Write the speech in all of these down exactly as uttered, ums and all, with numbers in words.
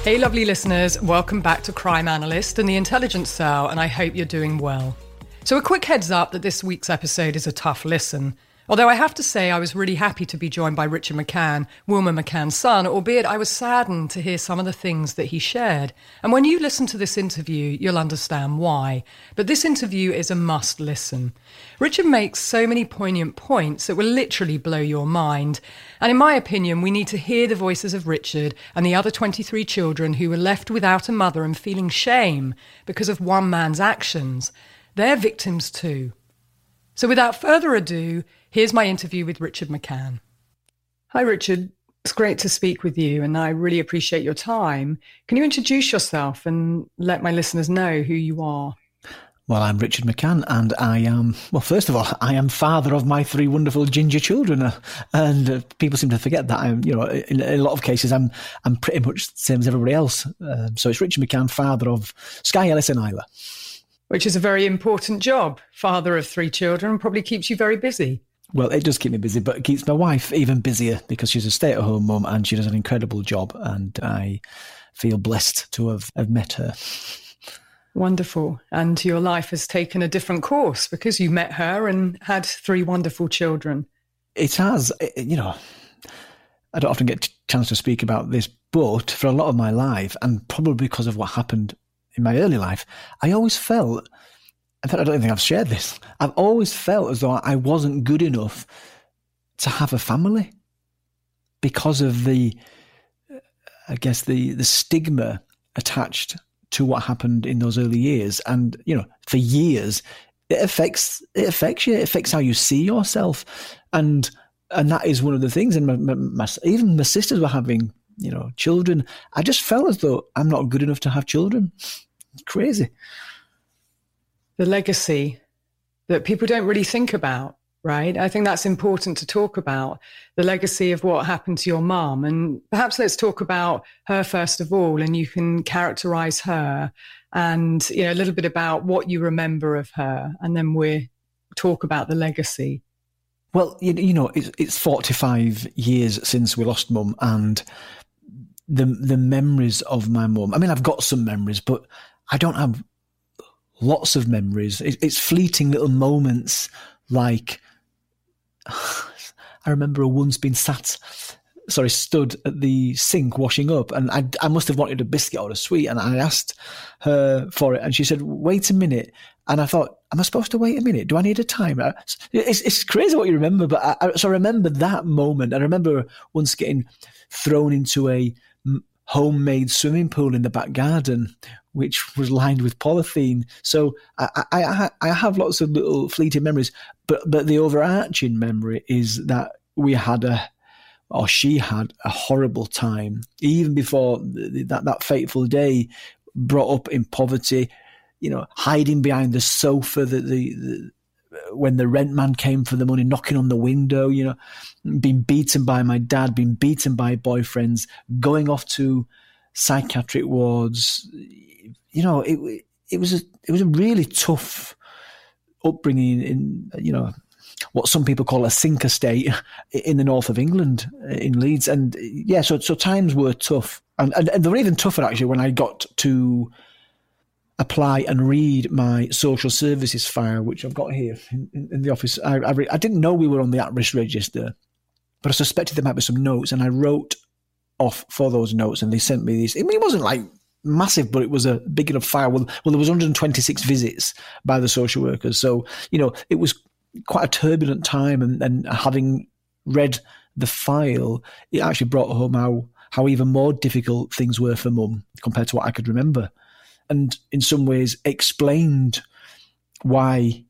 Hey, lovely listeners. Welcome back to Crime Analyst and the Intelligence Cell, and I hope you're doing well. So a quick heads up that this week's episode is a tough listen. Although I have to say I was really happy to be joined by Richard McCann, Wilma McCann's son, albeit I was saddened to hear some of the things that he shared. And when you listen to this interview, you'll understand why. But this interview is a must listen. Richard makes so many poignant points that will literally blow your mind. And in my opinion, we need to hear the voices of Richard and the other twenty-three children who were left without a mother and feeling shame because of one man's actions. They're victims too. So without further ado, here's my interview with Richard McCann. Hi, Richard. It's great to speak with you, and I really appreciate your time. Can you introduce yourself and let my listeners know who you are? Well, I'm Richard McCann, and I am, well, first of all, I am father of my three wonderful ginger children, uh, and uh, people seem to forget that. I'm, you know, in, in a lot of cases, I'm I'm pretty much the same as everybody else. Uh, so it's Richard McCann, father of Sky, Ellis and Isla. Which is a very important job. Father of three children probably keeps you very busy. Well, it does keep me busy, but it keeps my wife even busier because she's a stay-at-home mum and she does an incredible job, and I feel blessed to have, have met her. Wonderful. And your life has taken a different course because you met her and had three wonderful children. It has. It, you know, I don't often get a chance to speak about this, but for a lot of my life, and probably because of what happened in my early life, I always felt, in fact, I don't think I've shared this, I've always felt as though I wasn't good enough to have a family because of the, I guess, the, the stigma attached to what happened in those early years. And, you know, for years, it affects, it affects you, it affects how you see yourself. And, and that is one of the things. And my, my, my, even my sisters were having, you know, children. I just felt as though I'm not good enough to have children. It's crazy. The legacy that people don't really think about, right? I think that's important to talk about, the legacy of what happened to your mum. And perhaps let's talk about her first of all, and you can characterize her and, you know, a little bit about what you remember of her, and then we'll talk about the legacy. Well, you, you know, it's, it's forty-five years since we lost mum, and the the memories of my mum. I mean, I've got some memories, but I don't have lots of memories. It, it's fleeting little moments, like I remember once being sat, sorry, stood at the sink washing up, and I, I must have wanted a biscuit or a sweet, and I asked her for it, and she said, "Wait a minute." And I thought, am I supposed to wait a minute? Do I need a timer? It's, it's crazy what you remember, but I, I, so I remember that moment. I remember once getting thrown into a homemade swimming pool in the back garden, which was lined with polythene. So I, I, I have lots of little fleeting memories, but but the overarching memory is that we had a, or she had a horrible time, even before the, that, that fateful day, brought up in poverty, you know, hiding behind the sofa that the, the when the rent man came for the money, knocking on the window, you know, being beaten by my dad, being beaten by boyfriends, going off to psychiatric wards. You know, it it was a it was a really tough upbringing in, you know, what some people call a sink estate in the north of England, in Leeds. And yeah, so so times were tough, and and, and they were even tougher actually when I got to apply and read my social services file, which I've got here in, in the office. I, I, re- I didn't know we were on the at-risk register, but I suspected there might be some notes, and I wrote off for those notes, and they sent me these. I mean, it wasn't like massive, but it was a big enough file. Well, well, there was one hundred twenty-six visits by the social workers. So, you know, it was quite a turbulent time, and, and having read the file, it actually brought home how, how even more difficult things were for mum compared to what I could remember. And in some ways explained why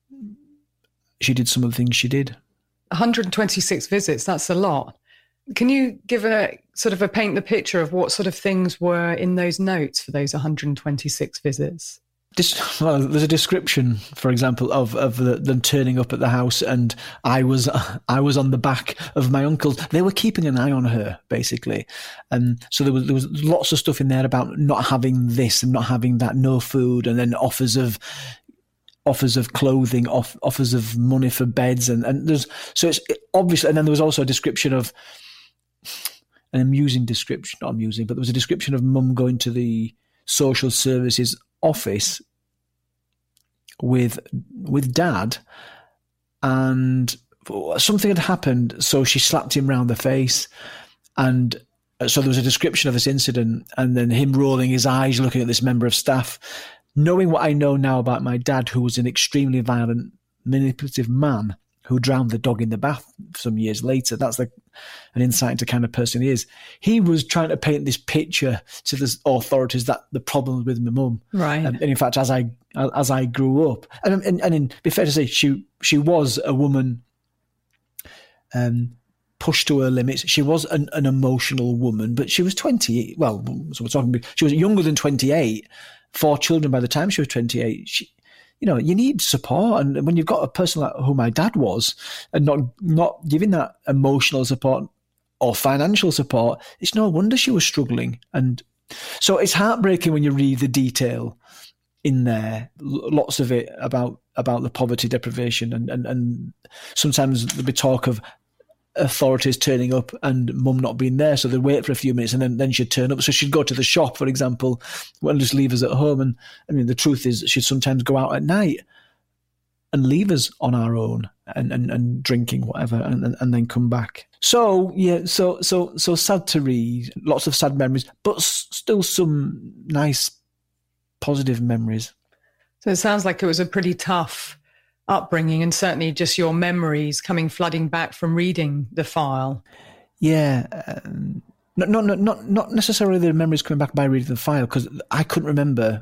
she did some of the things she did. one hundred twenty-six visits, that's a lot. Can you give a sort of a paint the picture of what sort of things were in those notes for those one hundred twenty-six visits? This, well, there's a description, for example, of of the, them turning up at the house, and I was I was on the back of my uncle's. They were keeping an eye on her, basically, and so there was there was lots of stuff in there about not having this and not having that, no food, and then offers of offers of clothing, off, offers of money for beds, and and there's so it's obvious. And then there was also a description of an amusing description, not amusing, but there was a description of mum going to the social services office with with dad, and something had happened, so she slapped him round the face, and so there was a description of this incident, and then him rolling his eyes, looking at this member of staff. Knowing what I know now about my dad, who was an extremely violent, manipulative man who drowned the dog in the bath some years later, that's like an insight into the kind of person he is. He was trying to paint this picture to the authorities that the problem with my mum. Right. And, and in fact, as I as I grew up, and and, and in, be fair to say, she she was a woman um, pushed to her limits. She was an, an emotional woman, but she was twenty. Well, so we're talking. She was younger than twenty-eight. Four children by the time she was twenty-eight. She, you know, you need support, and when you've got a person like who my dad was, and not not giving that emotional support or financial support, it's no wonder she was struggling. And so it's heartbreaking when you read the detail in there, lots of it about about the poverty, deprivation, and and, and sometimes there'll be talk of authorities turning up and mum not being there, so they'd wait for a few minutes and then, then she'd turn up. So she'd go to the shop, for example, and just leave us at home. And I mean, the truth is she'd sometimes go out at night and leave us on our own and, and, and drinking whatever, and, and, and then come back. So yeah, so so so sad to read, lots of sad memories, but s- still some nice positive memories. So it sounds like it was a pretty tough upbringing, and certainly just your memories coming flooding back from reading the file. Yeah, um, not not not not necessarily the memories coming back by reading the file, because I couldn't remember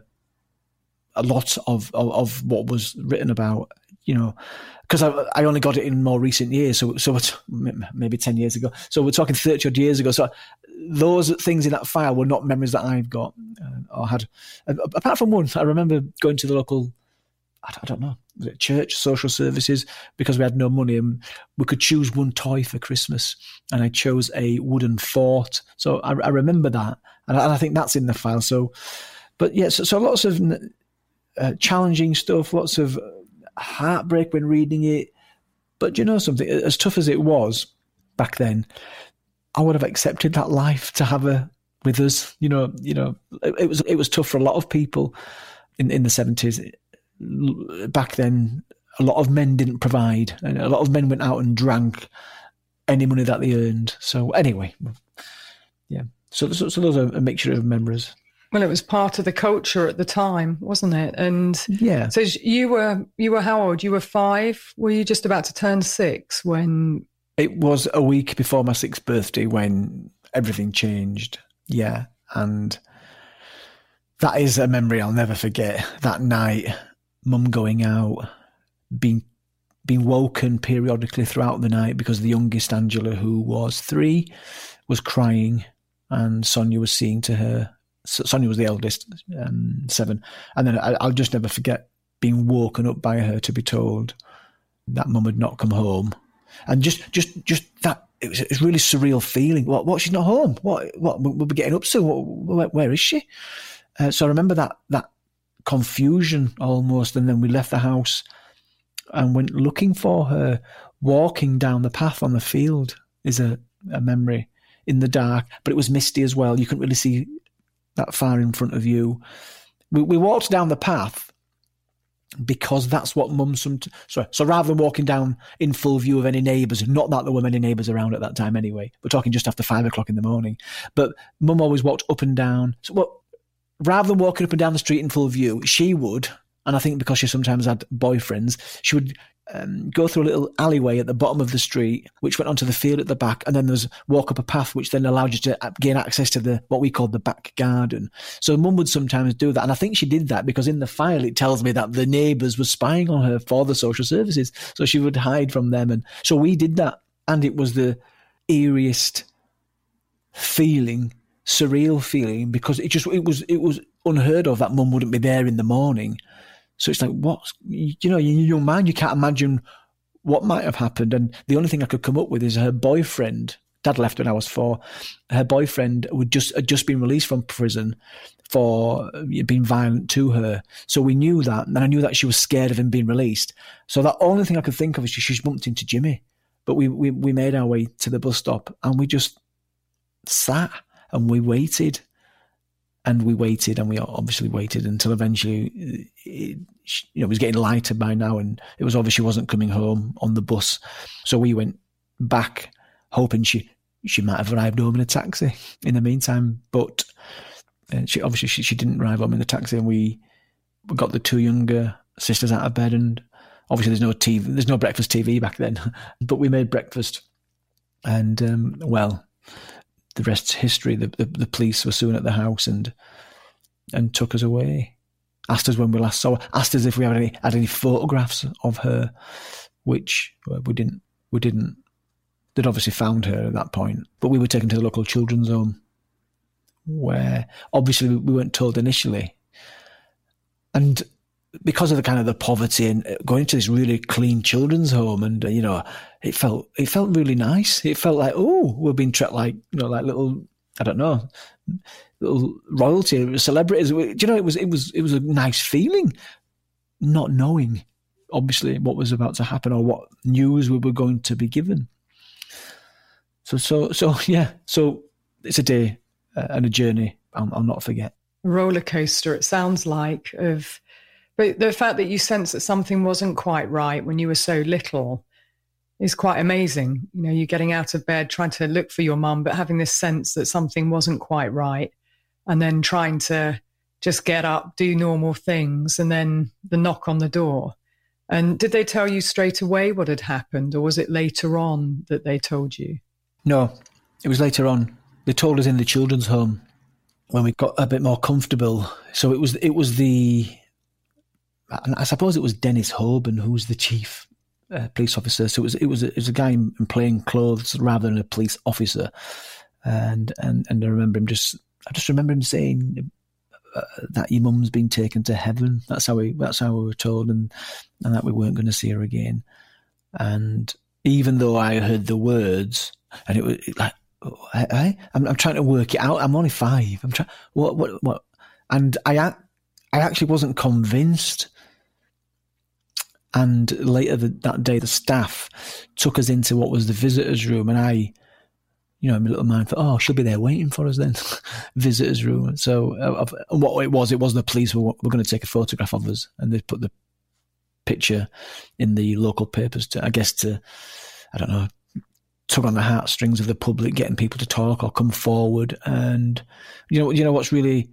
a lot of, of of what was written about. You know, because I I only got it in more recent years, so so it's maybe ten years ago. So we're talking thirty odd years ago. So those things in that file were not memories that I've got uh, or had. Apart from one, I remember going to the local, I don't know, was it church, social services, because we had no money and we could choose one toy for Christmas, and I chose a wooden fort. So I, I remember that, and I, and I think that's in the file. So, but yeah, so, so lots of uh, challenging stuff, lots of heartbreak when reading it. But you know something, as tough as it was back then, I would have accepted that life to have her with us. You know, you know, it, it was it was tough for a lot of people in in the seventies. Back then, a lot of men didn't provide, and a lot of men went out and drank any money that they earned. So anyway, yeah. So, so, so those are a mixture of memories. Well, it was part of the culture at the time, wasn't it? And yeah. So you were you were how old? You were five. Were you just about to turn six when? It was a week before my sixth birthday when everything changed. Yeah, and that is a memory I'll never forget. That night, mum going out, being being woken periodically throughout the night because the youngest Angela, who was three, was crying, and Sonia was seeing to her. Sonia was the eldest, um, seven, and then I, I'll just never forget being woken up by her to be told that mum had not come home, and just just just that. It was, it was a really surreal feeling. What? What? She's not home. What? What? We'll be getting up soon. What, where, where is she? Uh, so I remember that that confusion almost, and then we left the house and went looking for her. Walking down the path on the field is a, a memory in the dark, but it was misty as well. You couldn't really see that far in front of you. We, we walked down the path because that's what mum some sorry so rather than walking down in full view of any neighbours, not that there were many neighbours around at that time anyway, we're talking just after five o'clock in the morning, but mum always walked up and down. So what, rather than walking up and down the street in full view, she would, and I think because she sometimes had boyfriends, she would um, go through a little alleyway at the bottom of the street, which went onto the field at the back, and then there's walk up a path which then allowed you to gain access to the what we called the back garden. So mum would sometimes do that, and I think she did that because in the file it tells me that the neighbours were spying on her for the social services, so she would hide from them, and so we did that, and it was the eeriest feeling, surreal feeling, because it just it was it was unheard of that mum wouldn't be there in the morning. So it's like, what, you know, in your mind, you can't imagine what might have happened. And the only thing I could come up with is her boyfriend, dad left when I was four, her boyfriend would just had just been released from prison for being violent to her. So we knew that, and I knew that she was scared of him being released. So the only thing I could think of is she, she's bumped into Jimmy. But we, we, we made our way to the bus stop, and we just sat and we waited and we waited and we obviously waited until eventually it, you know, it was getting lighter by now, and it was obvious she wasn't coming home on the bus. So we went back hoping she, she might have arrived home in a taxi in the meantime, but uh, she obviously she, she didn't arrive home in the taxi, and we, we got the two younger sisters out of bed, and obviously there's no T V, there's no breakfast T V back then, but we made breakfast, and um, well, the rest's history. The, the the police were soon at the house and and took us away. Asked us when we last saw her. Asked us if we had any had any photographs of her, which we didn't. We didn't. They'd obviously found her at that point, but we were taken to the local children's home, where obviously we weren't told initially, and because of the kind of the poverty and going to this really clean children's home, and uh, you know, it felt it felt really nice. It felt like, oh, we're being treated like, you know, like little, I don't know, little royalty, celebrities. Do you know, it was it was it was a nice feeling, not knowing obviously what was about to happen or what news we were going to be given. So so so yeah, so it's a day uh, and a journey I'll, I'll not forget. Roller coaster, it sounds like, of. But the fact that you sense that something wasn't quite right when you were so little is quite amazing. You know, you're getting out of bed, trying to look for your mum, but having this sense that something wasn't quite right, and then trying to just get up, do normal things, and then the knock on the door. And did they tell you straight away what had happened, or was it later on that they told you? No, it was later on. They told us in the children's home when we got a bit more comfortable. So it was it was the... And I suppose it was Dennis Hoban, who was the chief uh, police officer. So it was it was a, it was a guy in, in plain clothes rather than a police officer. And and and I remember him just I just remember him saying uh, that your mum's been taken to heaven. That's how we that's how we were told, and and that we weren't going to see her again. And even though I heard the words, and it was like, oh, I, I I'm, I'm trying to work it out. I'm only five. I'm trying what what what, and I I actually wasn't convinced. And later the, that day, the staff took us into what was the visitors' room, and I, you know, my little mind thought, oh, she'll be there waiting for us then, visitors' room. So uh, what it was, it was the police who were, were going to take a photograph of us, and they put the picture in the local papers to, I guess, to, I don't know, tug on the heartstrings of the public, getting people to talk or come forward. And you know, you know what's really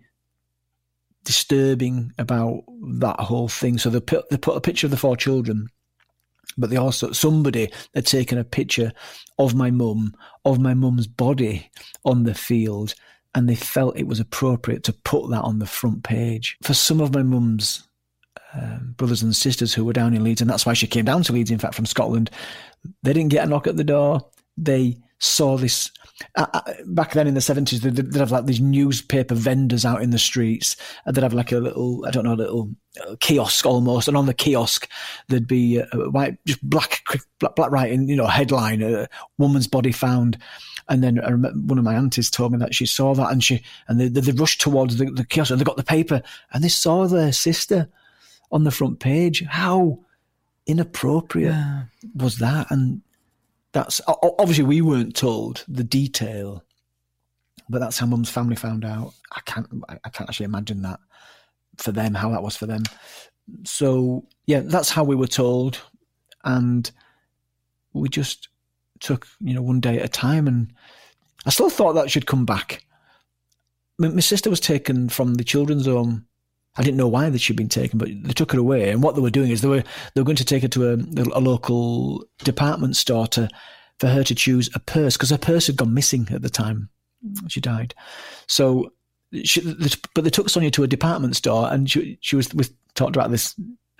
disturbing about that whole thing. So they put, they put a picture of the four children, but they also, somebody had taken a picture of my mum, of my mum's body on the field, and they felt it was appropriate to put that on the front page. For some of my mum's um, brothers and sisters who were down in Leeds, and that's why she came down to Leeds, in fact, from Scotland, they didn't get a knock at the door. They saw this. Uh, back then in the seventies, they'd, they'd have like these newspaper vendors out in the streets. They'd have like a little, I don't know, a little kiosk almost, and on the kiosk there'd be a white, just black, black, black writing, you know, headline: "A woman's body found." And then I remember one of my aunties told me that she saw that, and she and they, they rushed towards the, the kiosk, and they got the paper, and they saw their sister on the front page. How inappropriate yeah. was that? And that's obviously we weren't told the detail, but that's how Mum's family found out. I can't, I can't actually imagine that for them, how that was for them. So yeah, that's how we were told, and we just took, you know, one day at a time. And I still thought that she'd come back. My, my sister was taken from the children's home. I didn't know why that she'd been taken, but they took her away. And what they were doing is they were they were going to take her to a, a local department store to, for her to choose a purse, because her purse had gone missing at the time she died. So, she, but they took Sonia to a department store, and she she was we talked about this.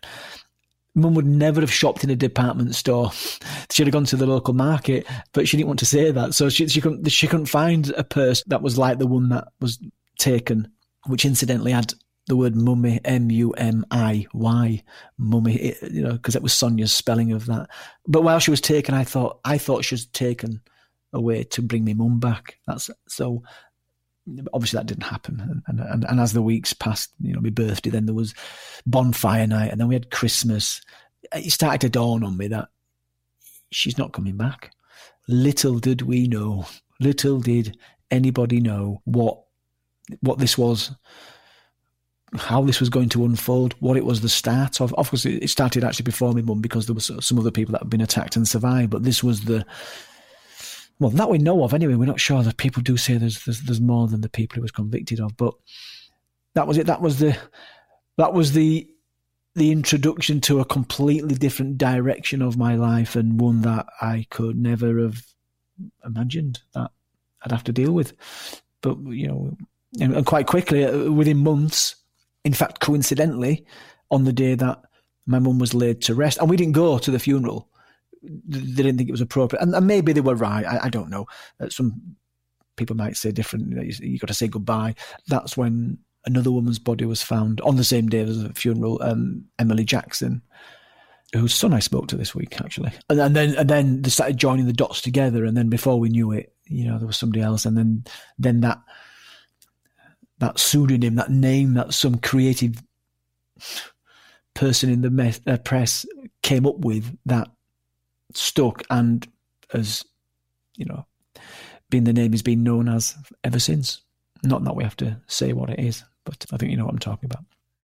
Mum would never have shopped in a department store. She'd have gone to the local market, but she didn't want to say that, so she she couldn't she couldn't find a purse that was like the one that was taken, which incidentally had the word mummy, M U M I Y, mummy, you know, because it was Sonia's spelling of that. But while she was taken, I thought I thought she was taken away to bring me mum back. That's so. Obviously, that didn't happen. And, and and as the weeks passed, you know, my birthday, then there was bonfire night, and then we had Christmas. It started to dawn on me that she's not coming back. Little did we know, little did anybody know what what this was, how this was going to unfold, what it was the start of. Obviously, it started actually before my mum because there was some other people that had been attacked and survived, but this was the, well, that we know of anyway. We're not sure that people do say there's there's, there's more than the people he was convicted of, but that was it. That was the that was the the introduction to a completely different direction of my life, and one that I could never have imagined that I'd have to deal with. But, you know, and quite quickly, within months, in fact, coincidentally, on the day that my mum was laid to rest, and we didn't go to the funeral, they didn't think it was appropriate. And, and maybe they were right, I, I don't know. Some people might say different, you know, you've got to say goodbye. That's when another woman's body was found on the same day as the funeral, um, Emily Jackson, whose son I spoke to this week, actually. And, and then and then they started joining the dots together, and then before we knew it, you know, there was somebody else, and then then that that pseudonym, that name that some creative person in the me- uh, press came up with that stuck, and as, you know, been the name has been known as ever since. Not that we have to say what it is, but I think you know what I'm talking about.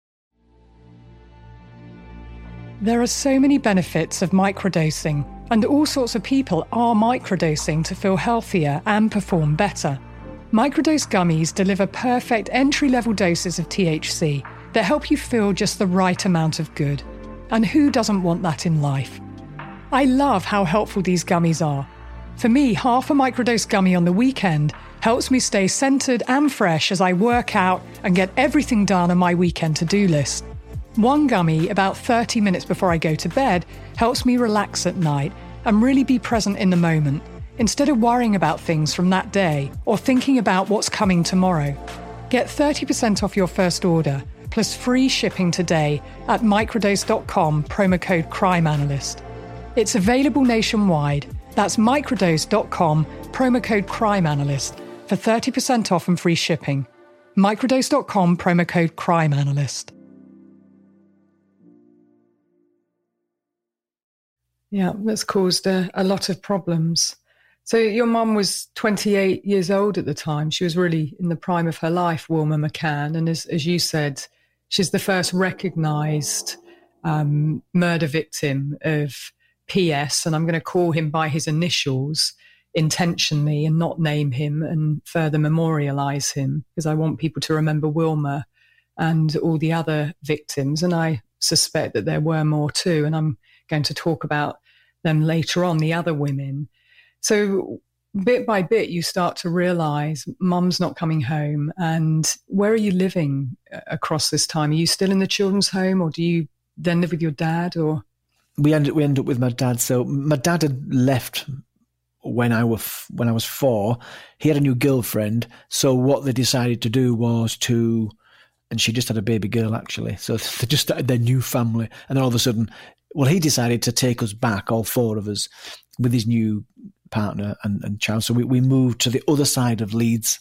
There are so many benefits of microdosing, and all sorts of people are microdosing to feel healthier and perform better. Microdose gummies deliver perfect entry-level doses of T H C that help you feel just the right amount of good. And who doesn't want that in life? I love how helpful these gummies are. For me, half a microdose gummy on the weekend helps me stay centered and fresh as I work out and get everything done on my weekend to-do list. One gummy, about thirty minutes before I go to bed, helps me relax at night and really be present in the moment, instead of worrying about things from that day or thinking about what's coming tomorrow. Get thirty percent off your first order, plus free shipping today at microdose dot com, promo code CrimeAnalyst. It's available nationwide. That's microdose dot com, promo code CrimeAnalyst, for thirty percent off and free shipping. microdose dot com, promo code CrimeAnalyst. Yeah, that's caused a, a lot of problems. So your mum was twenty-eight years old at the time. She was really in the prime of her life, Wilma McCann. And as, as you said, she's the first recognised um, murder victim of P S. And I'm going to call him by his initials intentionally and not name him and further memorialise him, because I want people to remember Wilma and all the other victims. And I suspect that there were more too. And I'm going to talk about them later on, the other women. So bit by bit, you start to realise mum's not coming home. And where are you living across this time? Are you still in the children's home, or do you then live with your dad? Or we end we end up with my dad. So my dad had left when I was when I was four. He had a new girlfriend. So what they decided to do was to, and she just had a baby girl actually. So they just started their new family, and then all of a sudden, well, he decided to take us back, all four of us, with his new partner and, and child. So we, we moved to the other side of Leeds.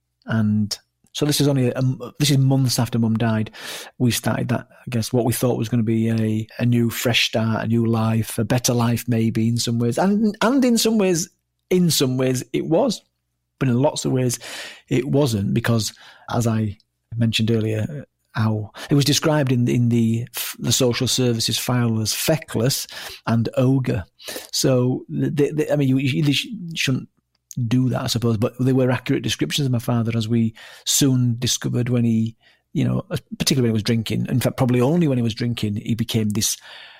And so this is only, a, this is months after Mum died. We started that, I guess, what we thought was going to be a, a new fresh start, a new life, a better life maybe in some ways. And, and in some ways, in some ways it was. But in lots of ways it wasn't, because as I mentioned earlier, how it was described in in the the social services file as feckless and ogre. So they, they, I mean, you, you shouldn't do that, I suppose, but they were accurate descriptions of my father, as we soon discovered when he, you know, particularly when he was drinking. In fact, probably only when he was drinking, he became this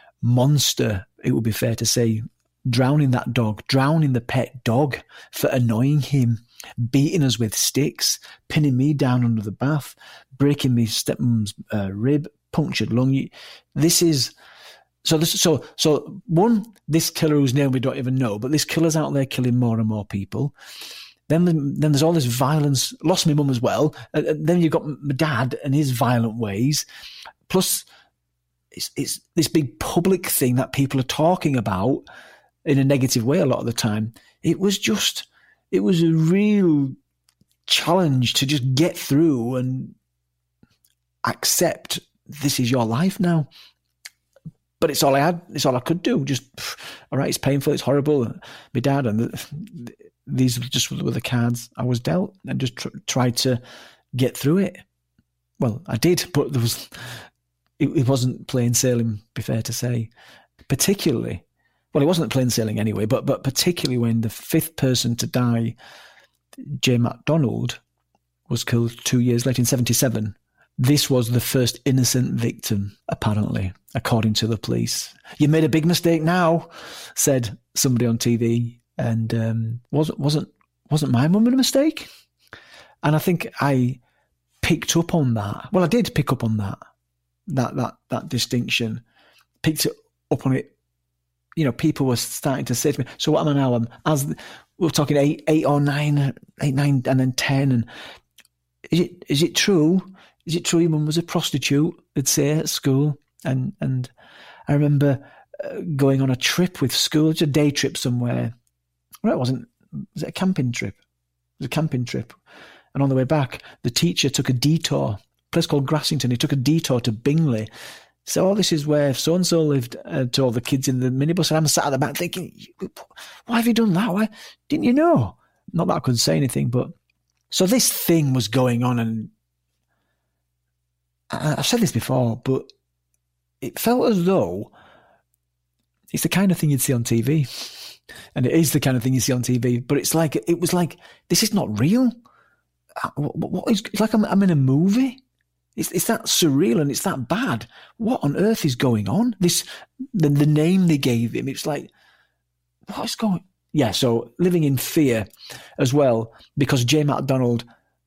monster. It would be fair to say, drowning that dog, drowning the pet dog for annoying him, beating us with sticks, pinning me down under the bath, breaking me stepmom's uh, rib, punctured lung. This is so. This so so. One, this killer whose name we don't even know, but this killer's out there killing more and more people. Then, then there's all this violence. Lost my mum as well. Uh, then you've got my dad and his violent ways. Plus, it's it's this big public thing that people are talking about in a negative way a lot of the time. It was just. It was a real challenge to just get through and accept this is your life now. but it's all I had. It's all I could do. Just, pff, all right, it's painful. It's horrible. My dad, and the, these just were the cards I was dealt, and just tr- tried to get through it. Well, I did, but there was, it, it wasn't plain sailing, be fair to say. Particularly, well, it wasn't plain sailing anyway, but but particularly when the fifth person to die, Jay MacDonald, was killed two years later in seventy-seven. This was the first innocent victim, apparently, according to the police. You made a big mistake now, said somebody on T V, and um, wasn't wasn't wasn't my mum a mistake? And I think I picked up on that. Well, I did pick up on that, that that that distinction. Picked up on it. You know, people were starting to say to me, "So what am I now?" I'm as we're talking eight, eight or nine, eight, nine, and then ten. And is it is it true? Is it true your mum was a prostitute? They'd say at school. And and I remember uh, going on a trip with school, just a day trip somewhere. Well, it wasn't. Was it a camping trip? It was a camping trip. And on the way back, the teacher took a detour, a place called Grassington. He took a detour to Bingley. So, oh, this is where so-and-so lived, uh, to all the kids in the minibus. And I'm sat at the back thinking, why have you done that? Why didn't you know? Not that I could say anything, but... So this thing was going on, and I've said this before, but it felt as though it's the kind of thing you'd see on T V. And it is the kind of thing you see on T V, but it's like, it was like, this is not real. What, what is, it's like I'm, I'm in a movie. It's, it's that surreal and it's that bad. What on earth is going on? This, the, the name they gave him, it's like, what is going? Yeah, so living in fear as well, because Jay MacDonald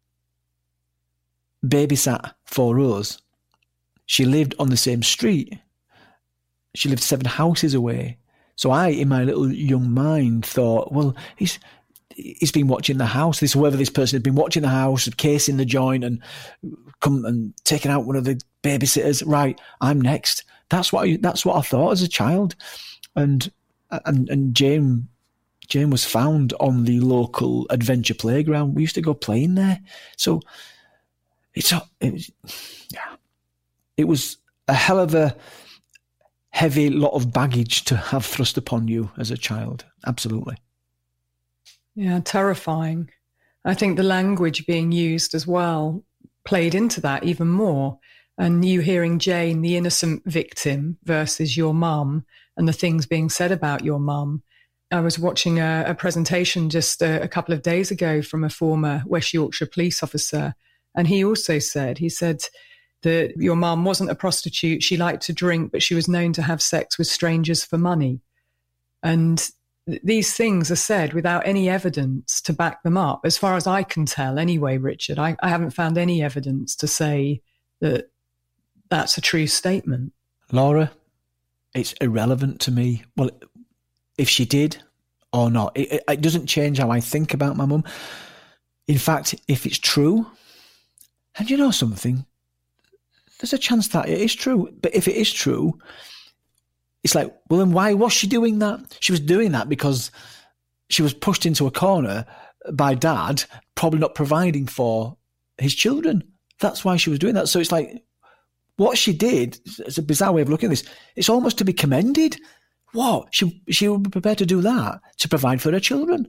babysat for us. She lived on the same street. She lived seven houses away. So I, in my little young mind, thought, well, he's he's been watching the house. This whoever this person had been watching the house, casing the joint, and come and taking out one of the babysitters. Right, I'm next. That's what I, that's what I thought as a child, and and and Jane. Jane was found on the local adventure playground. We used to go playing there. So it's it was, yeah, it was a hell of a heavy lot of baggage to have thrust upon you as a child. Absolutely. Yeah, terrifying. I think the language being used as well played into that even more. And you hearing Jane, the innocent victim, versus your mum, and the things being said about your mum. I was watching a, a presentation just a, a couple of days ago from a former West Yorkshire police officer. And he also said, he said that your mum wasn't a prostitute. She liked to drink, but she was known to have sex with strangers for money. And th- these things are said without any evidence to back them up. As far as I can tell anyway, Richard, I, I haven't found any evidence to say that that's a true statement. Laura, it's irrelevant to me. Well, if she did or not, it, it doesn't change how I think about my mum. In fact, if it's true, and you know something, there's a chance that it is true. But if it is true, it's like, well, then why was she doing that? She was doing that because she was pushed into a corner by dad, probably not providing for his children. That's why she was doing that. So it's like, what she did, it's a bizarre way of looking at this, it's almost to be commended. What? She she would be prepared to do that to provide for her children.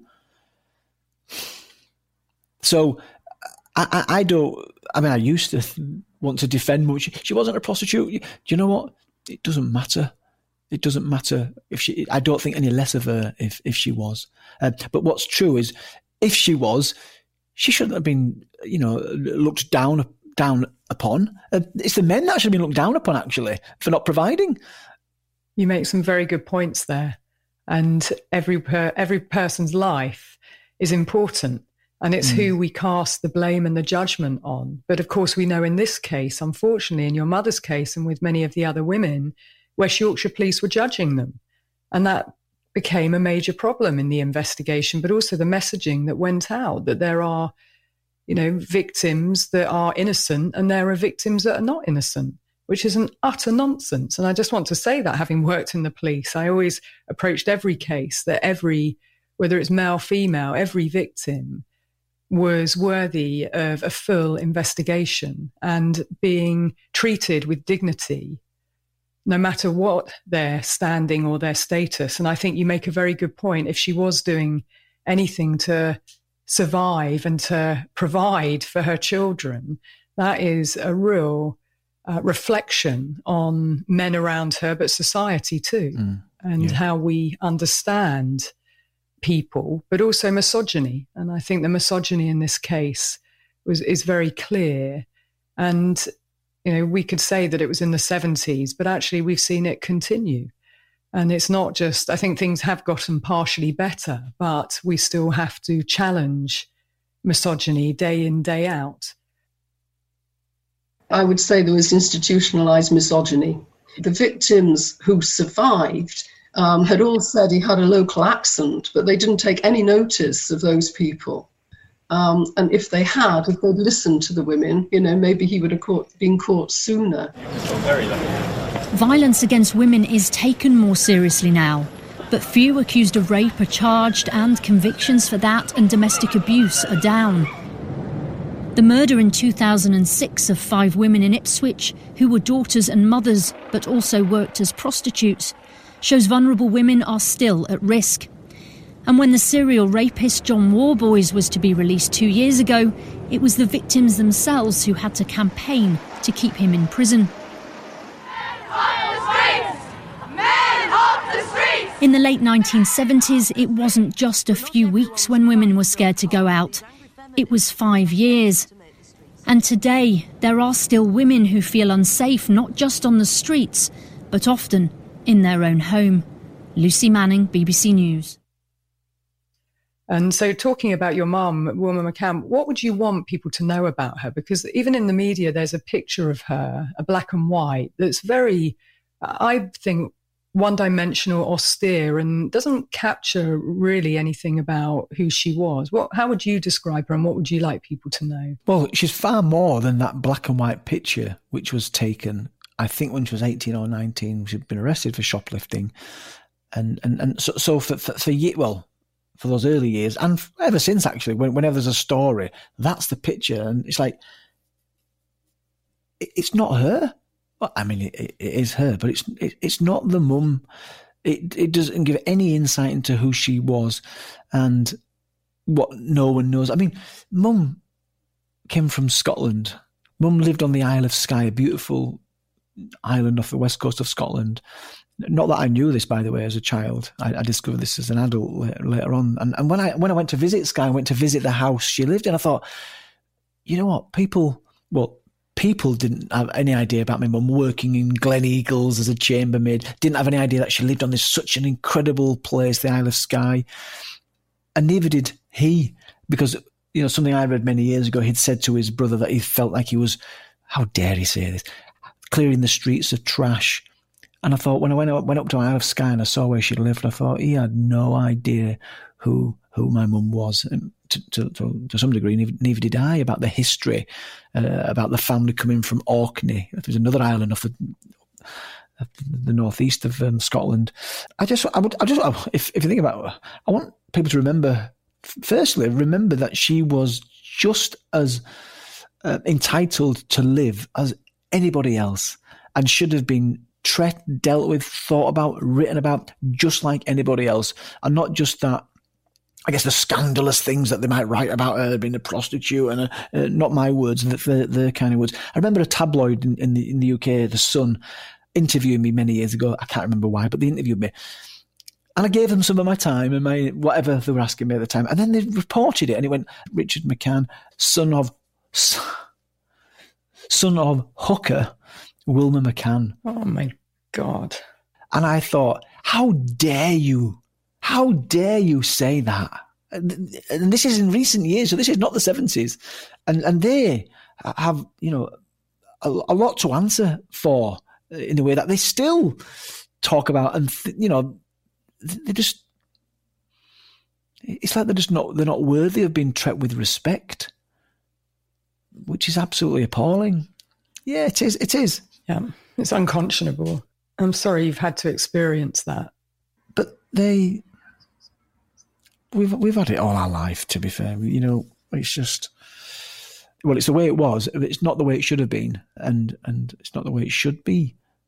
So I, I, I don't, I mean, I used to want to defend much. She wasn't a prostitute. Do you know what? It doesn't matter. It doesn't matter if she, I don't think any less of her if, if she was. Uh, but what's true is if she was, she shouldn't have been, you know, looked down, down upon. Uh, it's the men that should have been looked down upon, actually, for not providing. You make some very good points there. And every per, every person's life is important. And it's mm. who we cast the blame and the judgment on. But of course, we know in this case, unfortunately, in your mother's case and with many of the other women, West Yorkshire Police were judging them. And that became a major problem in the investigation, but also the messaging that went out, that there are, you know, victims that are innocent and there are victims that are not innocent, which is an utter nonsense. And I just want to say that, having worked in the police, I always approached every case that every, whether it's male, female, every victim was worthy of a full investigation and being treated with dignity. no matter what their standing or their status. And I think you make a very good point. If she was doing anything to survive and to provide for her children, that is a real uh, reflection on men around her, but society too, mm, and yeah. how we understand people, but also misogyny. And I think the misogyny in this case was is very clear. And, you know, we could say that it was in the seventies, but actually we've seen it continue. And it's not just, I think things have gotten partially better, but we still have to challenge misogyny day in, day out. I would say there was institutionalized misogyny. The victims who survived um, had all said he had a local accent, but they didn't take any notice of those people. Um, and if they had, if they'd listened to the women, you know, maybe he would have caught, been caught sooner. Violence against women is taken more seriously now, but few accused of rape are charged, and convictions for that and domestic abuse are down. The murder in two thousand six of five women in Ipswich, who were daughters and mothers but also worked as prostitutes, shows vulnerable women are still at risk. And when the serial rapist John Warboys was to be released two years ago, it was the victims themselves who had to campaign to keep him in prison. In the late nineteen seventies, it wasn't just a few weeks when women were scared to go out. It was five years. And today, there are still women who feel unsafe, not just on the streets, but often in their own home. Lucy Manning, B B C News. And so talking about your mum, Wilma McCann, what would you want people to know about her? Because even in the media, there's a picture of her, a black and white, that's very, I think, one-dimensional, austere, and doesn't capture really anything about who she was. What, how would you describe her, and what would you like people to know? Well, she's far more than that black and white picture, which was taken, I think, when she was eighteen or nineteen. She'd been arrested for shoplifting. And and, and so, so for, for, for, well, for those early years, and ever since, actually, when, whenever there's a story, that's the picture. And it's like, it, it's not her. Well, I mean, it, it is her, but it's it, it's not the mum. It it doesn't give any insight into who she was and what no one knows. I mean, mum came from Scotland. Mum lived on the Isle of Skye, a beautiful island off the west coast of Scotland. Not that I knew this, by the way, as a child. I, I discovered this as an adult later, later on. And, and when I when I went to visit Skye, I went to visit the house she lived in. I thought, you know what, people, well, people didn't have any idea about my mum working in Glen Eagles as a chambermaid, didn't have any idea that she lived on this such an incredible place, the Isle of Skye. And neither did he, because, you know, something I read many years ago, he'd said to his brother that he felt like he was, how dare he say this, clearing the streets of trash. And I thought, when I went up, went up to Isle of Skye and I saw where she lived, I thought he had no idea who who my mum was. And to, to, to, to some degree, neither, neither did I, about the history, uh, about the family coming from Orkney. There's another island off the, off the northeast of um, Scotland. I just, I would, I just, if if you think about it, I want people to remember. Firstly, remember that she was just as uh, entitled to live as anybody else, and should have been treated, dealt with, thought about, written about, just like anybody else, and not just that. I guess the scandalous things that they might write about her being a prostitute, and uh, uh, not my words, the, the, the kind of words. I remember a tabloid in, in the in the U K, The Sun, interviewing me many years ago. I can't remember why, but they interviewed me. And I gave them some of my time and my whatever they were asking me at the time. And then they reported it, and it went, Richard McCann, son of son of hooker Wilma McCann. Oh, my God. And I thought, how dare you? How dare you say that? And this is in recent years, so this is not the seventies. And and they have, you know, a, a lot to answer for in the way that they still talk about, and, you know, they just, it's like they're just not, they're not worthy of being treated with respect, which is absolutely appalling. Yeah, it is, it is. Yeah, it's unconscionable. I'm sorry you've had to experience that. But they, we've we've had it all our life, to be fair. You know, it's just, well, it's the way it was. It's not the way it should have been, and and it's not the way it should be.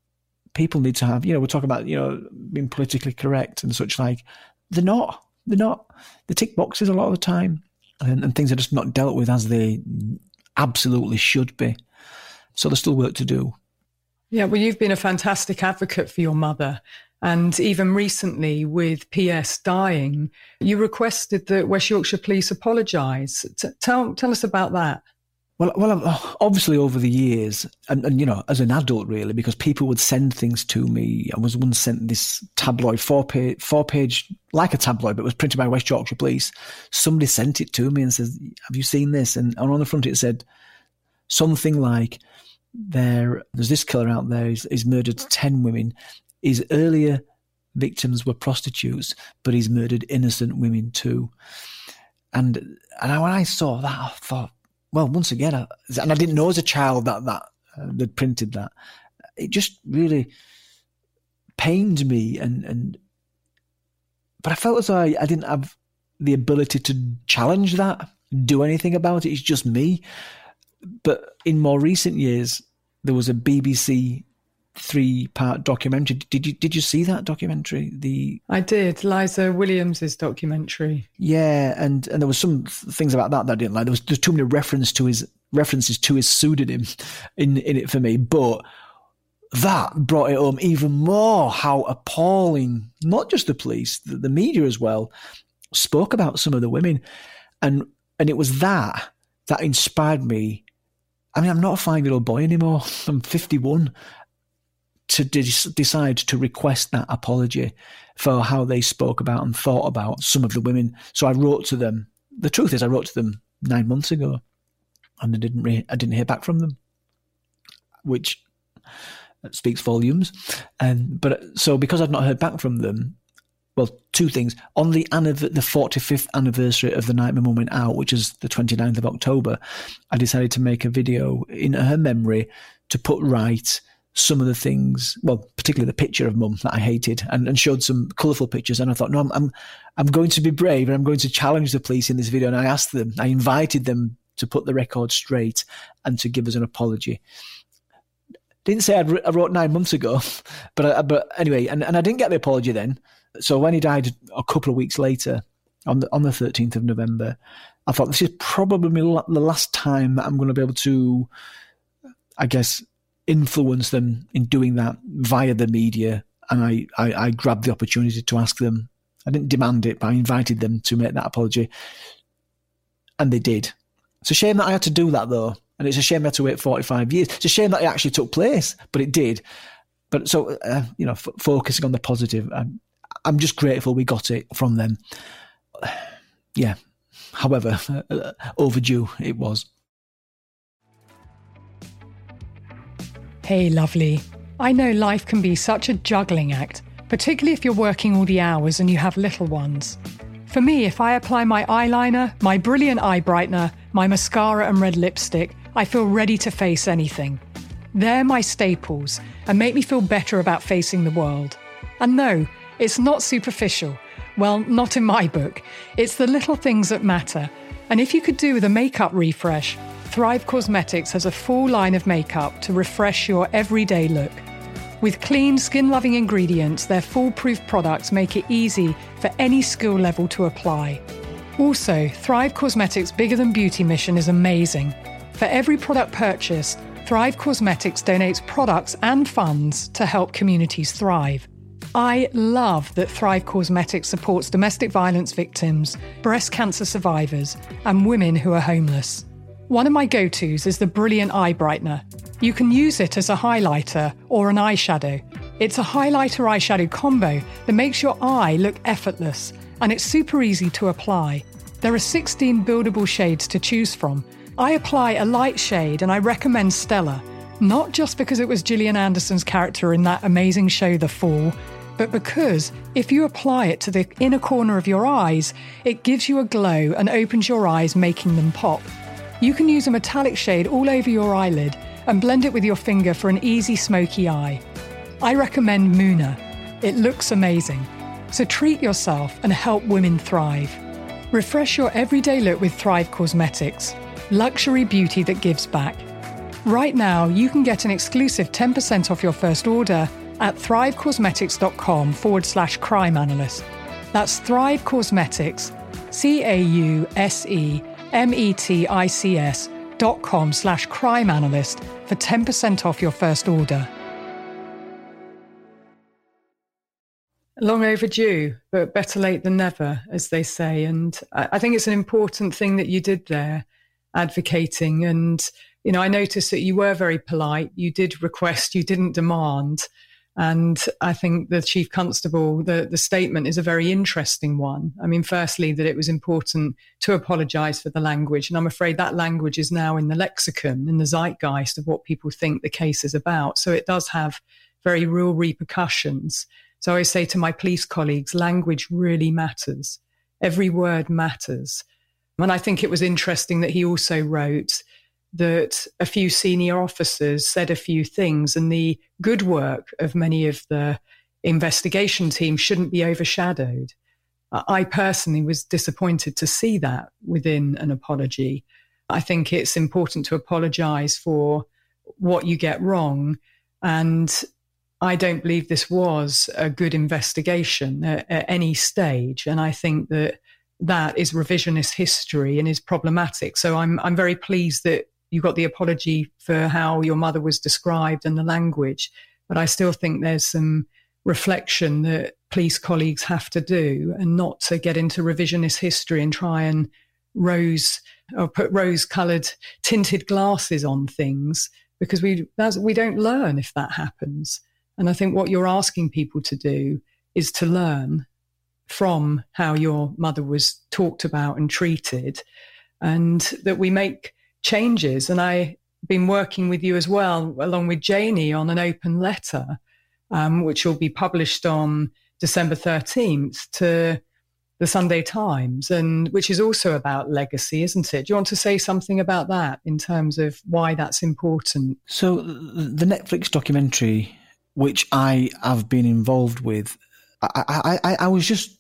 people need to have, you know, we're talking about, you know, being politically correct and such like. They're not. They're not. They tick boxes a lot of the time, and, and things are just not dealt with as they absolutely should be. So there's still work to do. Yeah, well, you've been a fantastic advocate for your mother. And even recently with P S dying, you requested that West Yorkshire Police apologise. T- tell, tell us about that. Well, well, obviously over the years, and, and, you know, as an adult really, because people would send things to me. I was once sent this tabloid, four page, four page, like a tabloid, but it was printed by West Yorkshire Police. Somebody sent it to me and says, have you seen this? And, and on the front it said something like, there, there's this killer out there, he's, he's murdered ten women. His earlier victims were prostitutes, but he's murdered innocent women too. And, and when I saw that, I thought, well, once again, I, and I didn't know as a child that that uh, they'd printed that. It just really pained me, and and but I felt as though I, I didn't have the ability to challenge that, do anything about it. It's just me. But in more recent years, there was a B B C three-part documentary. Did you did you see that documentary? The I did. Liza Williams's documentary. Yeah, and, and there was some things about that that I didn't like. There was there's too many reference to his references to his pseudonym in in it for me. But that brought it home even more how appalling not just the police, the, the media as well, spoke about some of the women, and and it was that that inspired me. I mean, I'm not a five-year-old boy anymore. I'm fifty-one. To de- decide to request that apology for how they spoke about and thought about some of the women. So I wrote to them. The truth is, I wrote to them nine months ago, and I didn't. Re- I didn't hear back from them, which speaks volumes. And but so because I've not heard back from them, well, two things. On the anniv- the forty-fifth anniversary of the night my mum went out, which is the twenty-ninth of October, I decided to make a video in her memory to put right some of the things, well, particularly the picture of mum that I hated, and, and showed some colourful pictures. And I thought, no, I'm, I'm I'm going to be brave, and I'm going to challenge the police in this video. And I asked them, I invited them to put the record straight and to give us an apology. Didn't say I'd, I wrote nine months ago, but I, but anyway, and, and I didn't get the apology then. So when he died a couple of weeks later, on the on the thirteenth of November, I thought this is probably the last time that I'm going to be able to, I guess, influence them in doing that via the media. And I, I, I grabbed the opportunity to ask them. I didn't demand it, but I invited them to make that apology. And they did. It's a shame that I had to do that, though. And it's a shame I had to wait forty-five years. It's a shame that it actually took place, but it did. But so, uh, you know, f- focusing on the positive, I'm, I'm just grateful we got it from them. Yeah. However, uh, overdue it was. Hey, lovely. I know life can be such a juggling act, particularly if you're working all the hours and you have little ones. For me, if I apply my eyeliner, my brilliant eye brightener, my mascara and red lipstick, I feel ready to face anything. They're my staples and make me feel better about facing the world. And no, it's not superficial. Well, not in my book. It's the little things that matter. And if you could do with a makeup refresh, Thrive Causemetics has a full line of makeup to refresh your everyday look. With clean, skin-loving ingredients, their foolproof products make it easy for any skill level to apply. Also, Thrive Causemetics' Bigger Than Beauty mission is amazing. For every product purchased, Thrive Causemetics donates products and funds to help communities thrive. I love that Thrive Causemetics supports domestic violence victims, breast cancer survivors, and women who are homeless. One of my go-tos is the Brilliant Eye Brightener. You can use it as a highlighter or an eyeshadow. It's a highlighter eyeshadow combo that makes your eye look effortless, and it's super easy to apply. There are sixteen buildable shades to choose from. I apply a light shade and I recommend Stella, not just because it was Gillian Anderson's character in that amazing show The Fall, but because if you apply it to the inner corner of your eyes, it gives you a glow and opens your eyes, making them pop. You can use a metallic shade all over your eyelid and blend it with your finger for an easy smoky eye. I recommend Muna. It looks amazing. So treat yourself and help women thrive. Refresh your everyday look with Thrive Causemetics, luxury beauty that gives back. Right now, you can get an exclusive ten percent off your first order at thrivecosmetics.com forward slash crime analyst. That's Thrive Cosmetics, C A U S E M E T I C S dot com slash crime analyst for ten percent off your first order. Long overdue, but better late than never, as they say. And I think it's an important thing that you did there, advocating. And, you know, I noticed that you were very polite. You did request, you didn't demand. And I think the Chief Constable, the, the statement is a very interesting one. I mean, firstly, that it was important to apologise for the language. And I'm afraid that language is now in the lexicon, in the zeitgeist of what people think the case is about. So it does have very real repercussions. So I always say to my police colleagues, language really matters. Every word matters. And I think it was interesting that he also wrote that a few senior officers said a few things, and the good work of many of the investigation team shouldn't be overshadowed. I personally was disappointed to see that within an apology. I think it's important to apologise for what you get wrong, and I don't believe this was a good investigation at, at any stage. And I think that that is revisionist history and is problematic. So I'm I'm very pleased that you got the apology for how your mother was described and the language. But I still think there's some reflection that police colleagues have to do, and not to get into revisionist history and try and rose or put rose-coloured tinted glasses on things, because we that's, we don't learn if that happens. And I think what you're asking people to do is to learn from how your mother was talked about and treated, and that we make changes. And I've been working with you as well, along with Janie, on an open letter, um, which will be published on December thirteenth to the Sunday Times, and which is also about legacy, isn't it? Do you want to say something about that in terms of why that's important? So the Netflix documentary, which I have been involved with, I, I, I was just,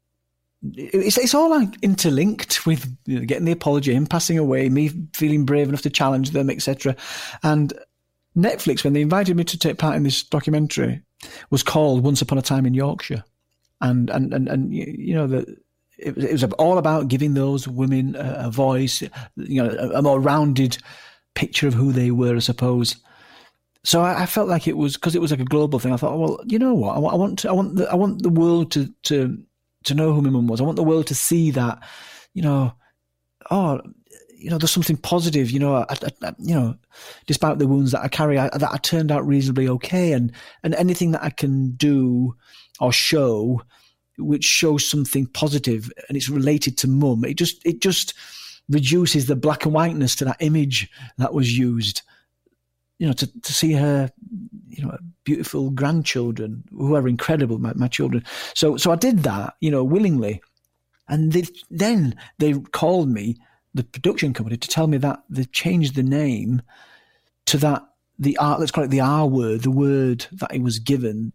it's, it's all like interlinked with, you know, getting the apology, him passing away, me feeling brave enough to challenge them, et cetera. And Netflix, when they invited me to take part in this documentary, was called Once Upon a Time in Yorkshire. And, and, and, and you know, the, it, it was all about giving those women a, a voice, you know, a, a more rounded picture of who they were, I suppose. So I, I felt like it was, because it was like a global thing. I thought, well, you know what? I, I want to, I want the, I want the world to, to, to know who my mum was. I want the world to see that, you know, oh, you know, there's something positive. You know, I, I, you know, despite the wounds that I carry, I, that I turned out reasonably okay, and and anything that I can do or show, which shows something positive and it's related to mum, it just it just reduces the black and whiteness to that image that was used. You know, to, to see her, you know, beautiful grandchildren who are incredible, my, my children. So so I did that, you know, willingly. And they, then they called me, the production company, to tell me that they changed the name to that, the R, let's call it the R word, the word that it was given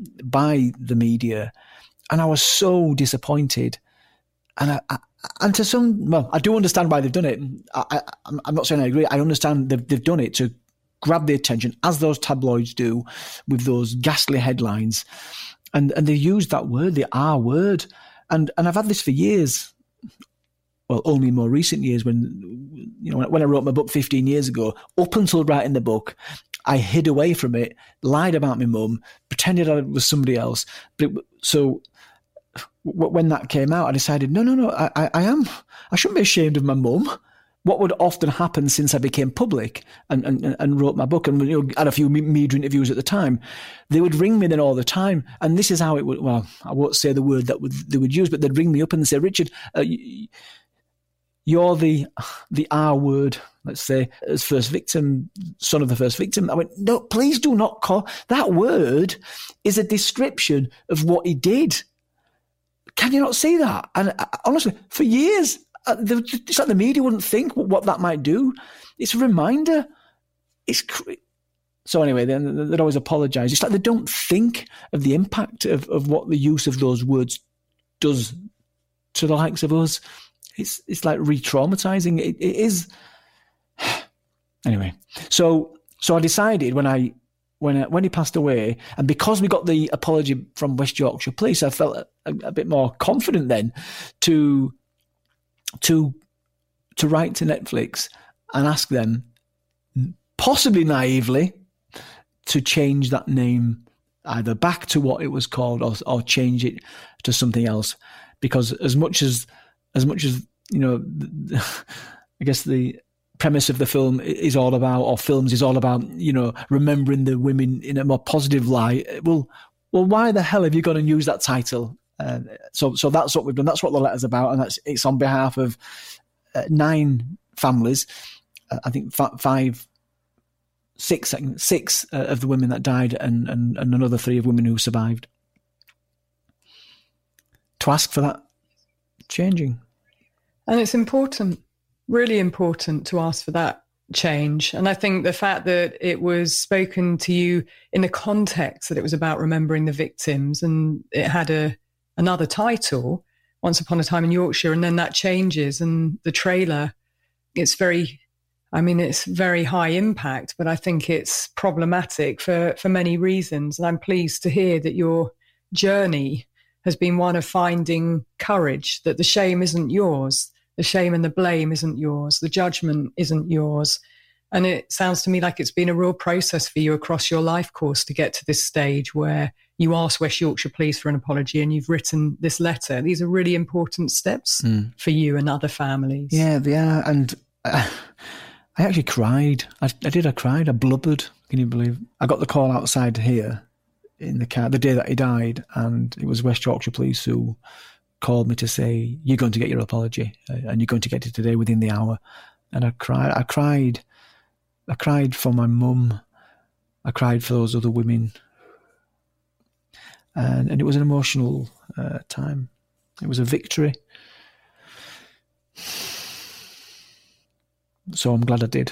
by the media. And I was so disappointed. And I, I and to some, well, I do understand why they've done it. I, I, I'm not saying I agree. I understand they've, they've done it to grab the attention, as those tabloids do, with those ghastly headlines. And and they used that word, the R word. And and I've had this for years. Well, only in more recent years, when, you know, when I wrote my book fifteen years ago, up until writing the book, I hid away from it, lied about my mum, pretended I was somebody else. But it, so when that came out, I decided, no, no, no, I, I am, I shouldn't be ashamed of my mum. What would often happen since I became public and, and, and wrote my book, and, you know, had a few media interviews at the time, they would ring me then all the time. And this is how it would, well, I won't say the word that would, they would use, but they'd ring me up and say, Richard, uh, you're the the R word, let's say, as first victim, son of the first victim. I went, no, please do not call, that word is a description of what he did. Can you not see that? And uh, honestly, for years, Uh, it's like the media wouldn't think what that might do. It's a reminder. It's cr- so anyway. Then they'd always apologise. It's like they don't think of the impact of, of what the use of those words does to the likes of us. It's it's like re-traumatising. It, it is. Anyway, so so I decided when I when uh, when he passed away, and because we got the apology from West Yorkshire Police, I felt a, a, a bit more confident then to to to write to Netflix and ask them, possibly naively, to change that name either back to what it was called or or change it to something else, because as much as as much as you know, I guess the premise of the film is all about, or films is all about, you know, remembering the women in a more positive light. Well, well, why the hell have you gone and used that title? Uh, so, so that's what we've done. That's what the letter's about, and that's it's on behalf of uh, nine families. Uh, I think f- five, six, six uh, of the women that died, and, and and another three of women who survived. To ask for that changing, and it's important. Really important to ask for that change. And I think the fact that it was spoken to you in the context that it was about remembering the victims, and it had a another title, Once Upon a Time in Yorkshire, and then that changes, and the trailer, it's very, I mean, it's very high impact, but I think it's problematic for, for many reasons. And I'm pleased to hear that your journey has been one of finding courage, that the shame isn't yours. The shame and the blame isn't yours. The judgment isn't yours. And it sounds to me like it's been a real process for you across your life course to get to this stage where you asked West Yorkshire Police for an apology and you've written this letter. These are really important steps mm. for you and other families. Yeah, they are. And uh, I actually cried. I, I did. I cried. I blubbered. Can you believe? I got the call outside here in the car the day that he died, and it was West Yorkshire Police who called me to say, you're going to get your apology, uh, and you're going to get it today within the hour. And I cried, I cried, I cried for my mum. I cried for those other women. And, and it was an emotional uh, time. It was a victory. So I'm glad I did.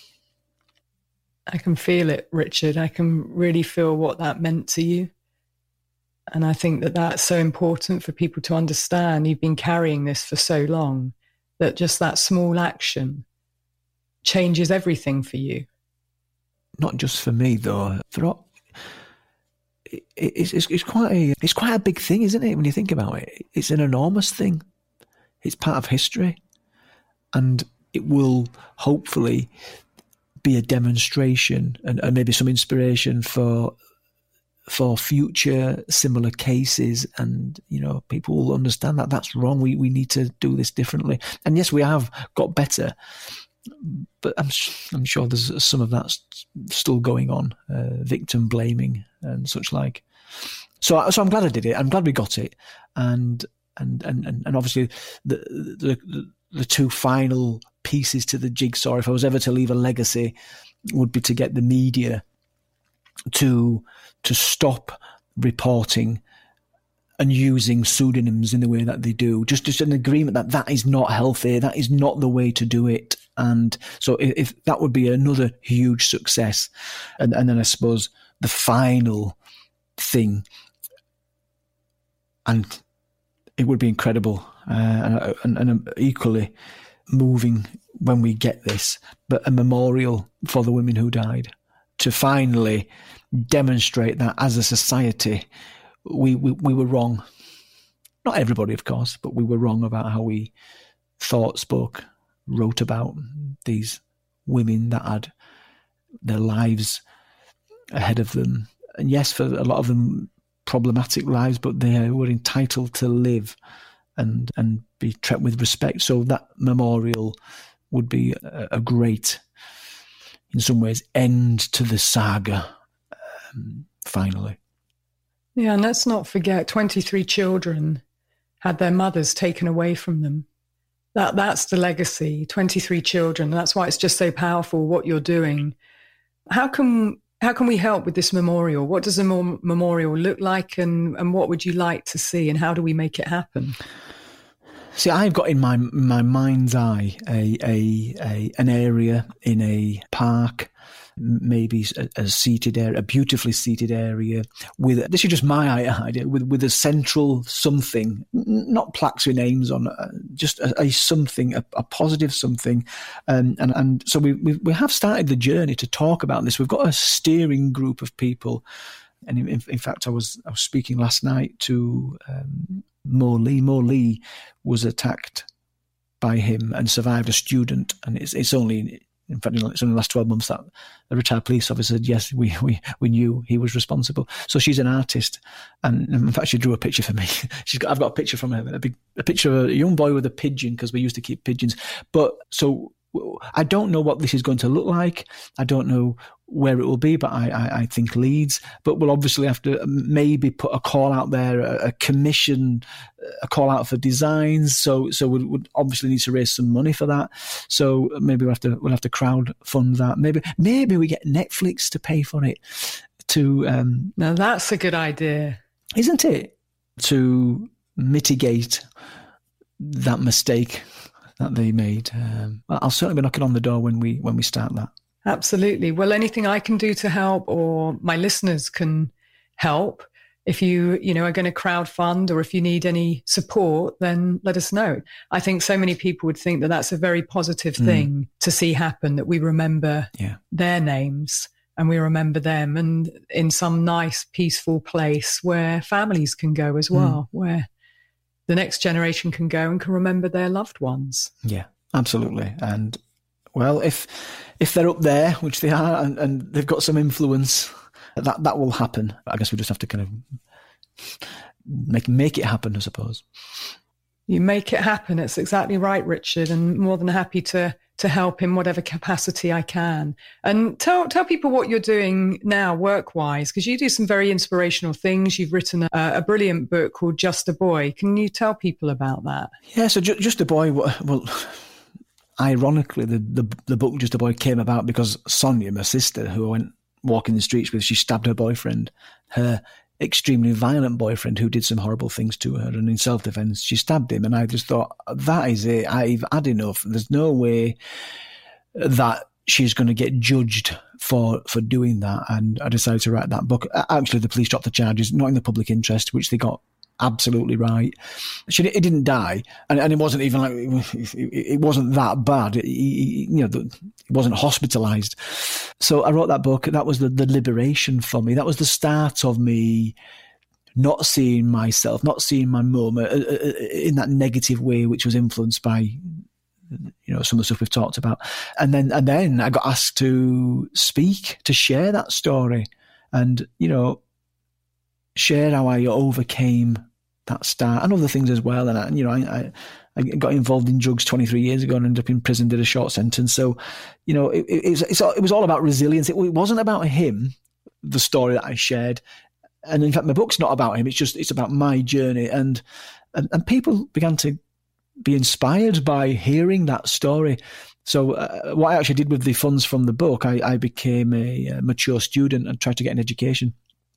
I can feel it, Richard. I can really feel what that meant to you. And I think that that's so important for people to understand. You've been carrying this for so long that just that small action changes everything for you. Not just for me, though. For all, it, it's, it's, it's quite a it's quite a big thing, isn't it? When you think about it, it's an enormous thing. It's part of history, and it will hopefully be a demonstration and, and maybe some inspiration for. for future similar cases, and you know, people will understand that that's wrong. We we need to do this differently. And yes, we have got better, but I'm I'm sure there's some of that still going on, uh, victim blaming and such like. So so I'm glad I did it. I'm glad we got it, and and and and obviously the the the, the two final pieces to the jigsaw, if I was ever to leave a legacy, would be to get the media to to stop reporting and using pseudonyms in the way that they do. Just, just an agreement that that is not healthy, that is not the way to do it. And so if, if that would be another huge success. And, and then I suppose the final thing, and it would be incredible uh, and, and, and equally moving when we get this, but a memorial for the women who died, to finally demonstrate that as a society we, we we were wrong. Not everybody, of course, but we were wrong about how we thought, spoke, wrote about these women that had their lives ahead of them. And yes, for a lot of them, problematic lives, but they were entitled to live and and be treated with respect. So that memorial would be a, a great, in some ways, end to the saga, um, finally. Yeah, and let's not forget, twenty-three children had their mothers taken away from them. That That's the legacy, twenty-three children. That's why it's just so powerful what you're doing. How can how can we help with this memorial? What does a mem- memorial look like, and, and what would you like to see, and how do we make it happen? See, I've got in my my mind's eye a a, a an area in a park, maybe a, a seated area, a beautifully seated area with, this is just my idea, with with a central something, not plaques with names on, uh, just a, a something, a, a positive something, um, and and so we, we we have started the journey to talk about this. We've got a steering group of people, and in, in fact, I was I was speaking last night to um, Mo Lee. Mo Lee was attacked by him and survived, a student, and it's it's only. In fact, it's only the last twelve months that a retired police officer said, yes, we, we, we knew he was responsible. So she's an artist. And in fact, she drew a picture for me. She's got, I've got a picture from her, a, big, a picture of a young boy with a pigeon, because we used to keep pigeons. But so I don't know what this is going to look like. I don't know where it will be, but I, I, I think Leeds. But we'll obviously have to maybe put a call out there, a, a commission, a call out for designs. So so we'll, we'll obviously need to raise some money for that. So maybe we'll have to we'll have to crowd fund that. Maybe maybe we get Netflix to pay for it. To um, now that's a good idea, isn't it? To mitigate that mistake that they made. Um, I'll certainly be knocking on the door when we when we start that. Absolutely. Well, anything I can do to help, or my listeners can help, if you, you know, are going to crowdfund, or if you need any support, then let us know. I think so many people would think that that's a very positive thing mm. to see happen, that we remember yeah. their names and we remember them, and in some nice, peaceful place where families can go as well, mm. where the next generation can go and can remember their loved ones. Yeah, absolutely. And well, if if they're up there, which they are, and, and they've got some influence, that that will happen. I guess we just have to kind of make make it happen, I suppose. You make it happen. It's exactly right, Richard, and more than happy to to help in whatever capacity I can. And tell tell people what you're doing now work-wise, because you do some very inspirational things. You've written a, a brilliant book called Just a Boy. Can you tell people about that? Yeah, so ju- Just a Boy, well, ironically, the, the, the book Just a Boy came about because Sonia, my sister, who I went walking the streets with, she stabbed her boyfriend, her extremely violent boyfriend who did some horrible things to her, and in self-defense she stabbed him. And I just thought, that is it, I've had enough. There's no way that she's going to get judged for for doing that. And I decided to write that book. Actually, the police dropped the charges, not in the public interest, which they got absolutely right. She it didn't die, and, and it wasn't even like it, it wasn't that bad. It, it, you know, it wasn't hospitalized. So I wrote that book. That was the, the liberation for me. That was the start of me not seeing myself, not seeing my mum in that negative way, which was influenced by, you know, some of the stuff we've talked about. And then and then I got asked to speak, to share that story, and you know, share how I overcame that start and other things as well. And I, you know, I, I got involved in drugs twenty-three years ago and ended up in prison, did a short sentence. So, you know, it, it, it's, it's, it was all about resilience. It, it wasn't about him, the story that I shared. And in fact, my book's not about him. It's just, it's about my journey. And, and, and people began to be inspired by hearing that story. So uh, what I actually did with the funds from the book, I, I became a, a mature student and tried to get an education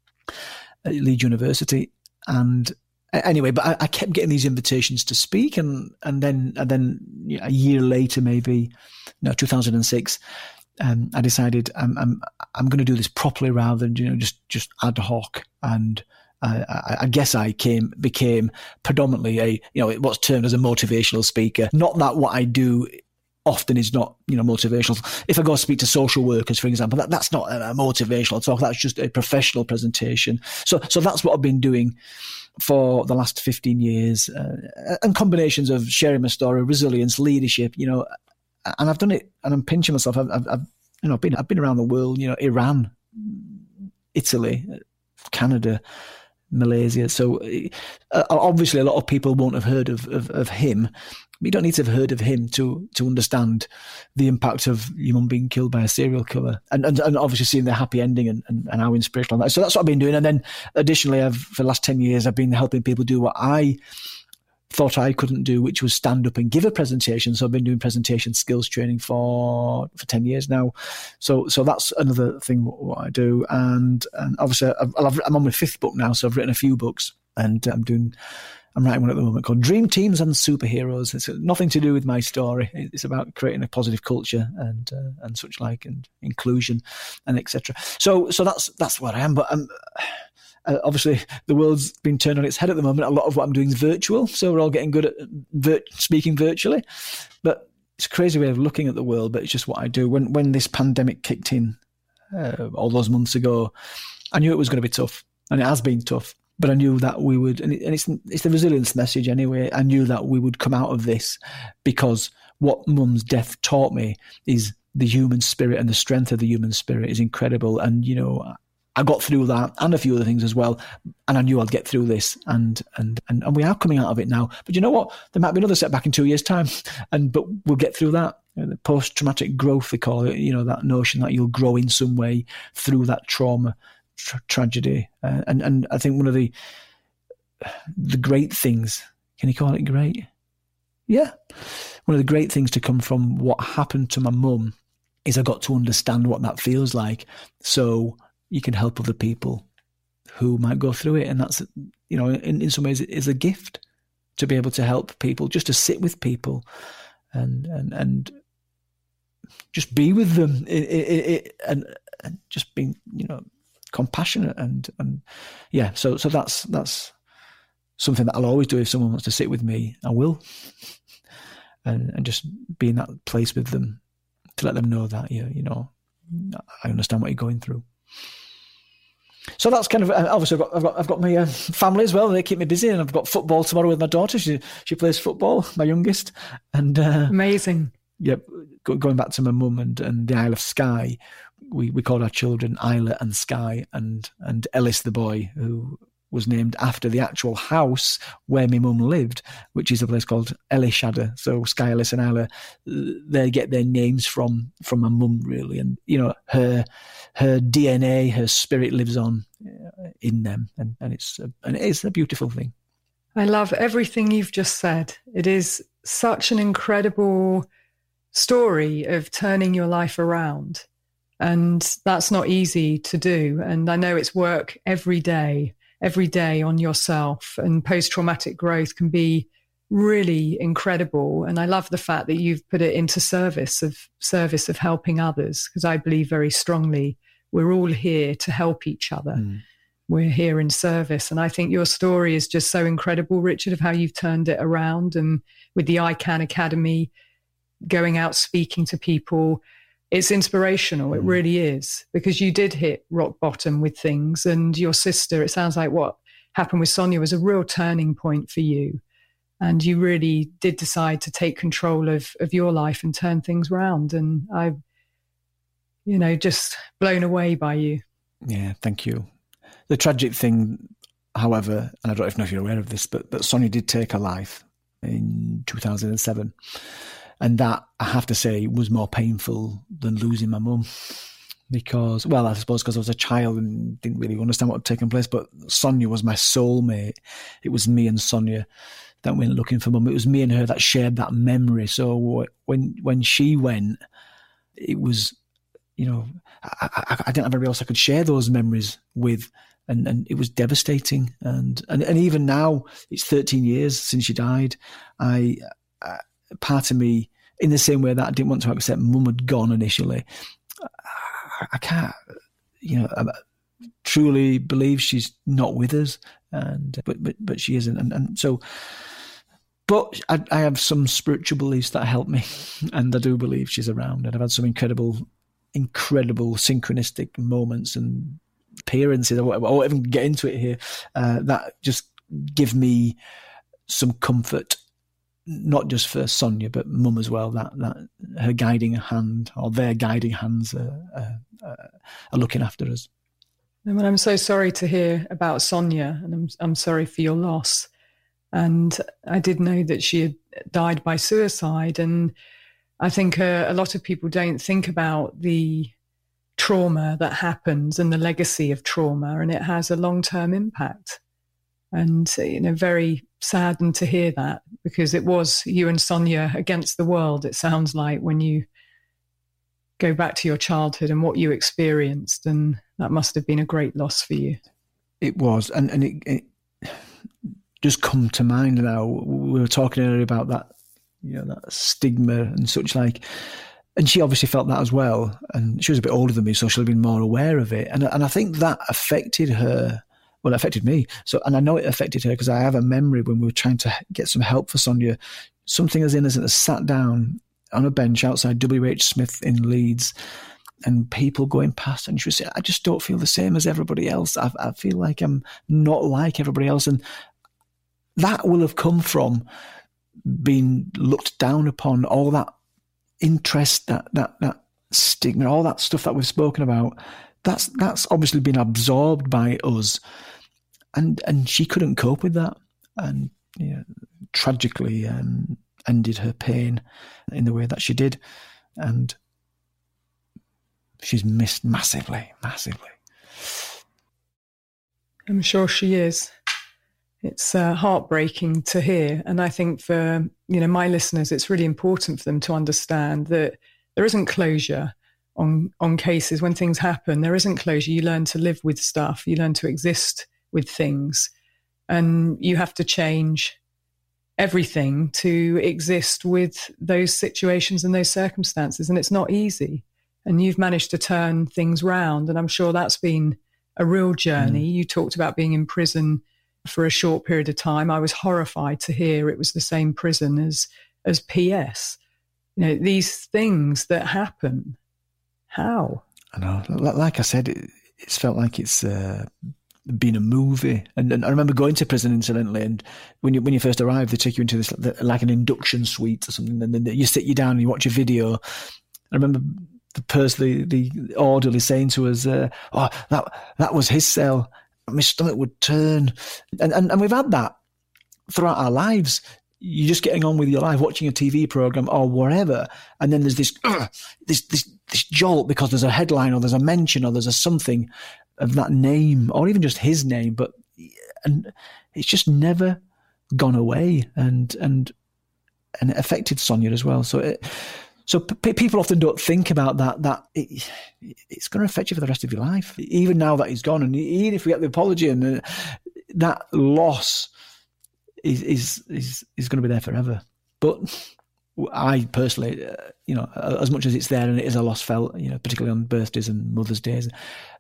at Leeds University. And anyway, but I, I kept getting these invitations to speak, and and then and then you know, a year later, maybe no, two thousand six, um, I decided I'm I'm I'm going to do this properly rather than, you know, just just ad hoc. And I, I, I guess I came became predominantly a, you know, what's termed as a motivational speaker. Not that what I do often is not, you know, motivational. If I go speak to social workers, for example, that, that's not a motivational talk. That's just a professional presentation. So, so that's what I've been doing for the last fifteen years, uh, and combinations of sharing my story, resilience, leadership, you know, and I've done it, and I'm pinching myself. I've, I've, I've you know, been, I've been around the world, you know, Iran, Italy, Canada, Malaysia. So uh, obviously a lot of people won't have heard of, of, of him. You don't need to have heard of him to to understand the impact of your mum being killed by a serial killer, and and, and obviously seeing the happy ending and, and, and how inspirational that is. So that's what I've been doing. And then additionally, I've for the last ten years, I've been helping people do what I thought I couldn't do, which was stand up and give a presentation. So I've been doing presentation skills training for for ten years now. So so that's another thing what, what I do. And and obviously I've, I've, I'm on my fifth book now, so I've written a few books, and I'm doing I'm writing one at the moment called Dream Teams and Superheroes. It's nothing to do with my story. It's about creating a positive culture and uh, and such like, and inclusion and et cetera. So so that's that's what I am. But um, uh, obviously the world's been turned on its head at the moment. A lot of what I'm doing is virtual, so we're all getting good at vir- speaking virtually. But it's a crazy way of looking at the world. But it's just what I do. When when this pandemic kicked in uh, all those months ago, I knew it was going to be tough, and it has been tough. But I knew that we would, and, it, and it's it's the resilience message anyway. I knew that we would come out of this, because what Mum's death taught me is the human spirit, and the strength of the human spirit is incredible. And, you know, I got through that and a few other things as well. And I knew I'd get through this, and and and, and we are coming out of it now. But you know what? There might be another setback in two years' time, and but we'll get through that. You know, the post-traumatic growth, they call it, you know, that notion that you'll grow in some way through that trauma. Tra- tragedy uh, and and I think one of the the great things, can you call it great? Yeah, one of the great things to come from what happened to my mum is I got to understand what that feels like, so you can help other people who might go through it. And that's, you know, in, in some ways it is a gift to be able to help people, just to sit with people and and and just be with them it, it, it, and, and just being, you know, compassionate and and yeah so so that's that's something that I'll always do. If someone wants to sit with me, I will, and and just be in that place with them to let them know that, you you know I understand what you're going through. So that's kind of, obviously I've got I've got, I've got my uh, family as well. They keep me busy, and I've got football tomorrow with my daughter. She she plays football, my youngest, and uh, amazing. Yep, yeah, going back to my mum and and the Isle of Skye. We we called our children Isla and Skye, and and Ellis the boy, who was named after the actual house where my mum lived, which is a place called Elishadder. So Skye, Ellis and Isla, they get their names from from my mum, really. And, you know, her her D N A, her spirit lives on in them, and, and it's a, and it is a beautiful thing. I love everything you've just said. It is such an incredible story of turning your life around. And that's not easy to do. And I know it's work every day, every day on yourself. And post-traumatic growth can be really incredible. And I love the fact that you've put it into service of service of helping others, because I believe very strongly we're all here to help each other. Mm. We're here in service. And I think your story is just so incredible, Richard, of how you've turned it around. And with the I CAN Academy, going out speaking to people, it's inspirational. It really is, because you did hit rock bottom with things, and your sister, it sounds like what happened with Sonia was a real turning point for you. And you really did decide to take control of, of your life and turn things around. And I've, you know, just blown away by you. Yeah, thank you. The tragic thing, however, and I don't know if you're aware of this, but, but Sonia did take her life in two thousand seven. And that, I have to say, was more painful than losing my mum. Because, well, I suppose because I was a child and didn't really understand what had taken place. But Sonia was my soulmate. It was me and Sonia that went looking for mum. It was me and her that shared that memory. So when when she went, it was, you know, I, I, I didn't have anybody else I could share those memories with. And, and it was devastating. And, and, and even now, it's thirteen years since she died. I... I part of me, in the same way that I didn't want to accept mum had gone initially, I, I can't, you know, I truly believe she's not with us, and but but but she isn't, and, and so. But I, I have some spiritual beliefs that help me, and I do believe she's around. And I've had some incredible, incredible synchronistic moments and appearances. I won't, I won't even get into it here. Uh, that just give me some comfort. Not just for Sonia, but mum as well, that, that her guiding hand, or their guiding hands are, are, are looking after us. And I'm so sorry to hear about Sonia, and I'm, I'm sorry for your loss. And I did know that she had died by suicide. And I think uh, a lot of people don't think about the trauma that happens and the legacy of trauma, and it has a long-term impact. And, you know, very saddened to hear that, because it was you and Sonia against the world, it sounds like, when you go back to your childhood and what you experienced. And that must have been a great loss for you. It was. And, and it, it, just come to mind now. We were talking earlier about that, you know, that stigma and such like. And she obviously felt that as well. And she was a bit older than me, so she'll have been more aware of it. And and I think that affected her. Well, it affected me. So, and I know it affected her because I have a memory when we were trying to get some help for Sonia. Something as innocent as sat down on a bench outside W H Smith in Leeds, and people going past, and she would say, "I just don't feel the same as everybody else. I, I feel like I'm not like everybody else." And that will have come from being looked down upon, all that interest, that that that stigma, all that stuff that we've spoken about. That's that's obviously been absorbed by us, and and she couldn't cope with that, and you know, tragically um, ended her pain in the way that she did, and she's missed massively, massively. I'm sure she is. It's uh, heartbreaking to hear. And I think for, you know, my listeners, it's really important for them to understand that there isn't closure on, on cases. When things happen, there isn't closure. You learn to live with stuff. You learn to exist with things. And you have to change everything to exist with those situations and those circumstances. And it's not easy. And you've managed to turn things round. And I'm sure that's been a real journey. Mm. You talked about being in prison for a short period of time. I was horrified to hear it was the same prison as as P S. You know, these things that happen. How? I know. Like I said, it, it's felt like it's uh, been a movie. And, and I remember going to prison, incidentally, and when you when you first arrive, they take you into this like an induction suite or something, and then you sit you down and you watch a video. I remember the person, the, the orderly, saying to us, uh, "Oh, that that was his cell." My stomach would turn. And, and and we've had that throughout our lives. You're just getting on with your life, watching a T V program or whatever, and then there's this uh, this this this jolt because there's a headline or there's a mention or there's a something of that name or even just his name. But and it's just never gone away, and and and it affected Sonia as well. So it, So p- people often don't think about that, that it, it's going to affect you for the rest of your life. Even now that he's gone, and even if we get the apology, and uh, that loss is, is, is, is going to be there forever. But I personally, uh, you know, as much as it's there and it is a loss felt, you know, particularly on birthdays and Mother's Days,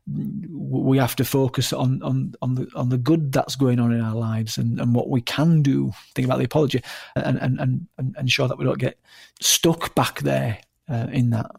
we have to focus on, on, on the, on the good that's going on in our lives and, and what we can do. Think about the apology and, and, and, and ensure that we don't get stuck back there uh, in that,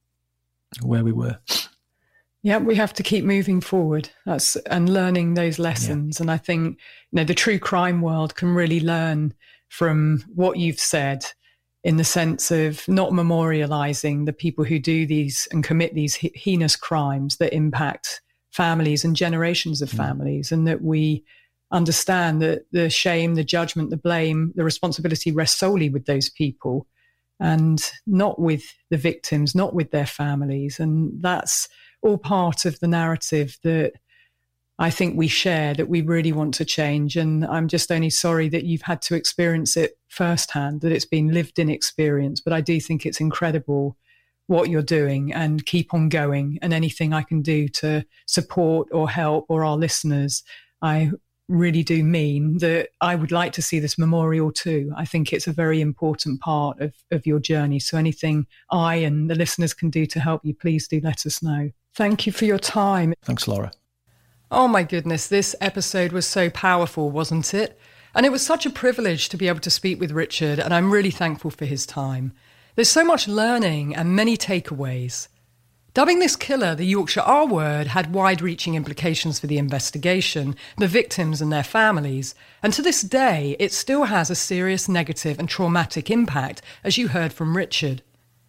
where we were. Yeah, we have to keep moving forward. That's and learning those lessons. Yeah. And I think, you know, the true crime world can really learn from what you've said, in the sense of not memorializing the people who do these and commit these heinous crimes that impact families and generations of families, mm. and that we understand that the shame, the judgment, the blame, the responsibility rests solely with those people and not with the victims, not with their families. And that's all part of the narrative that I think we share, that we really want to change. And I'm just only sorry that you've had to experience it firsthand, that it's been lived in experience. But I do think it's incredible what you're doing, and keep on going. And anything I can do to support or help or our listeners, I really do mean that I would like to see this memorial too. I think it's a very important part of, of your journey. So anything I and the listeners can do to help you, please do let us know. Thank you for your time. Thanks, Laura. Oh my goodness, this episode was so powerful, wasn't it? And it was such a privilege to be able to speak with Richard, and I'm really thankful for his time. There's so much learning and many takeaways. Dubbing this killer the Yorkshire R word had wide-reaching implications for the investigation, the victims and their families, and to this day it still has a serious negative and traumatic impact, as you heard from Richard.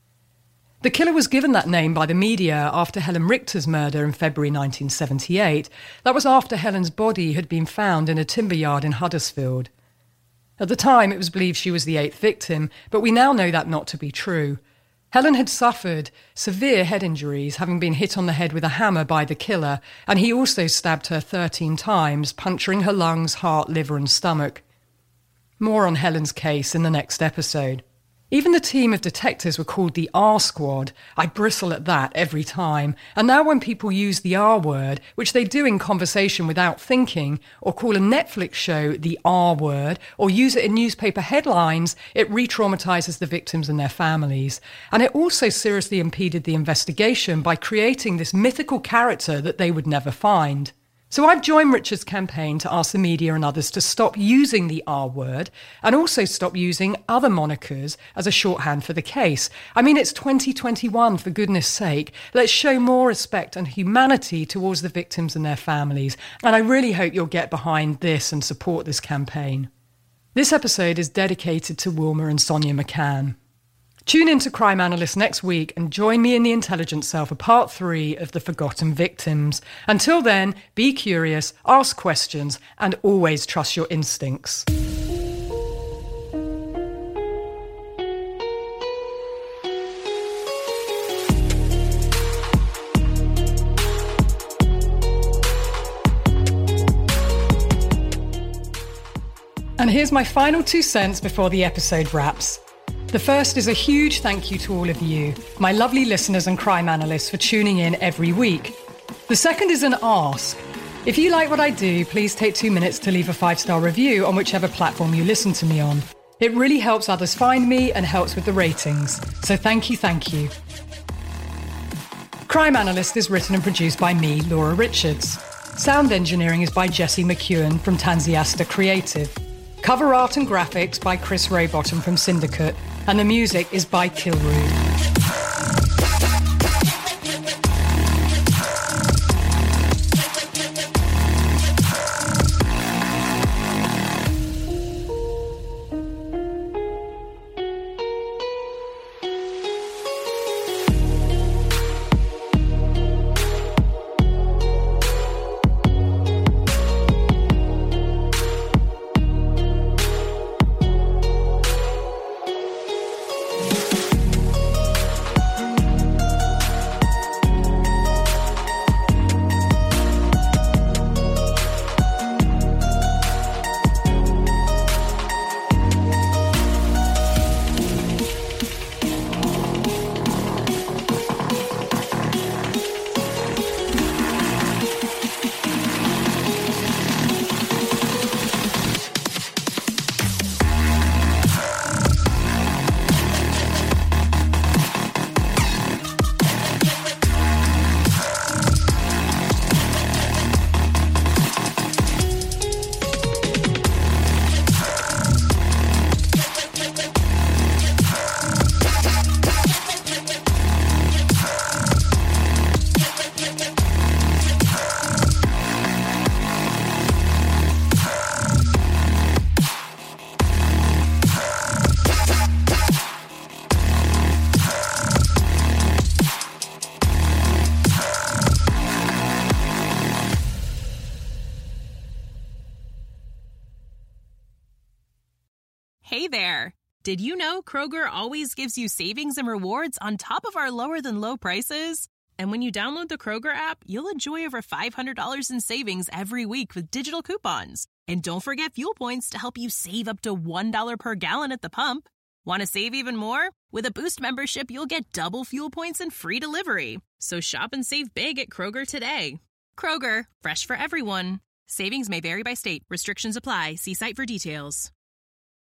The killer was given that name by the media after Helen Richter's murder in February nineteen seventy-eight. That was after Helen's body had been found in a timber yard in Huddersfield. At the time, it was believed she was the eighth victim, but we now know that not to be true. Helen had suffered severe head injuries, having been hit on the head with a hammer by the killer, and he also stabbed her thirteen times, puncturing her lungs, heart, liver and stomach. More on Helen's case in the next episode. Even the team of detectives were called the R Squad. I bristle at that every time. And now when people use the R word, which they do in conversation without thinking, or call a Netflix show the R word, or use it in newspaper headlines, it re-traumatises the victims and their families. And it also seriously impeded the investigation by creating this mythical character that they would never find. So I've joined Richard's campaign to ask the media and others to stop using the R word and also stop using other monikers as a shorthand for the case. I mean, it's twenty twenty-one, for goodness sake. Let's show more respect and humanity towards the victims and their families. And I really hope you'll get behind this and support this campaign. This episode is dedicated to Wilma and Sonia McCann. Tune in to Crime Analyst next week and join me in the Intelligence Cell for part three of The Forgotten Victims. Until then, be curious, ask questions, and always trust your instincts. And here's my final two cents before the episode wraps. The first is a huge thank you to all of you, my lovely listeners and crime analysts, for tuning in every week. The second is an ask. If you like what I do, please take two minutes to leave a five-star review on whichever platform you listen to me on. It really helps others find me and helps with the ratings. So thank you, thank you. Crime Analyst is written and produced by me, Laura Richards. Sound engineering is by Jesse McEwen from Tansiasta Creative. Cover art and graphics by Chris Raybottom from Syndicate, and the music is by Kilroot. Hey there! Did you know Kroger always gives you savings and rewards on top of our lower-than-low prices? And when you download the Kroger app, you'll enjoy over five hundred dollars in savings every week with digital coupons. And don't forget fuel points to help you save up to one dollar per gallon at the pump. Want to save even more? With a Boost membership, you'll get double fuel points and free delivery. So shop and save big at Kroger today. Kroger, fresh for everyone. Savings may vary by state. Restrictions apply. See site for details.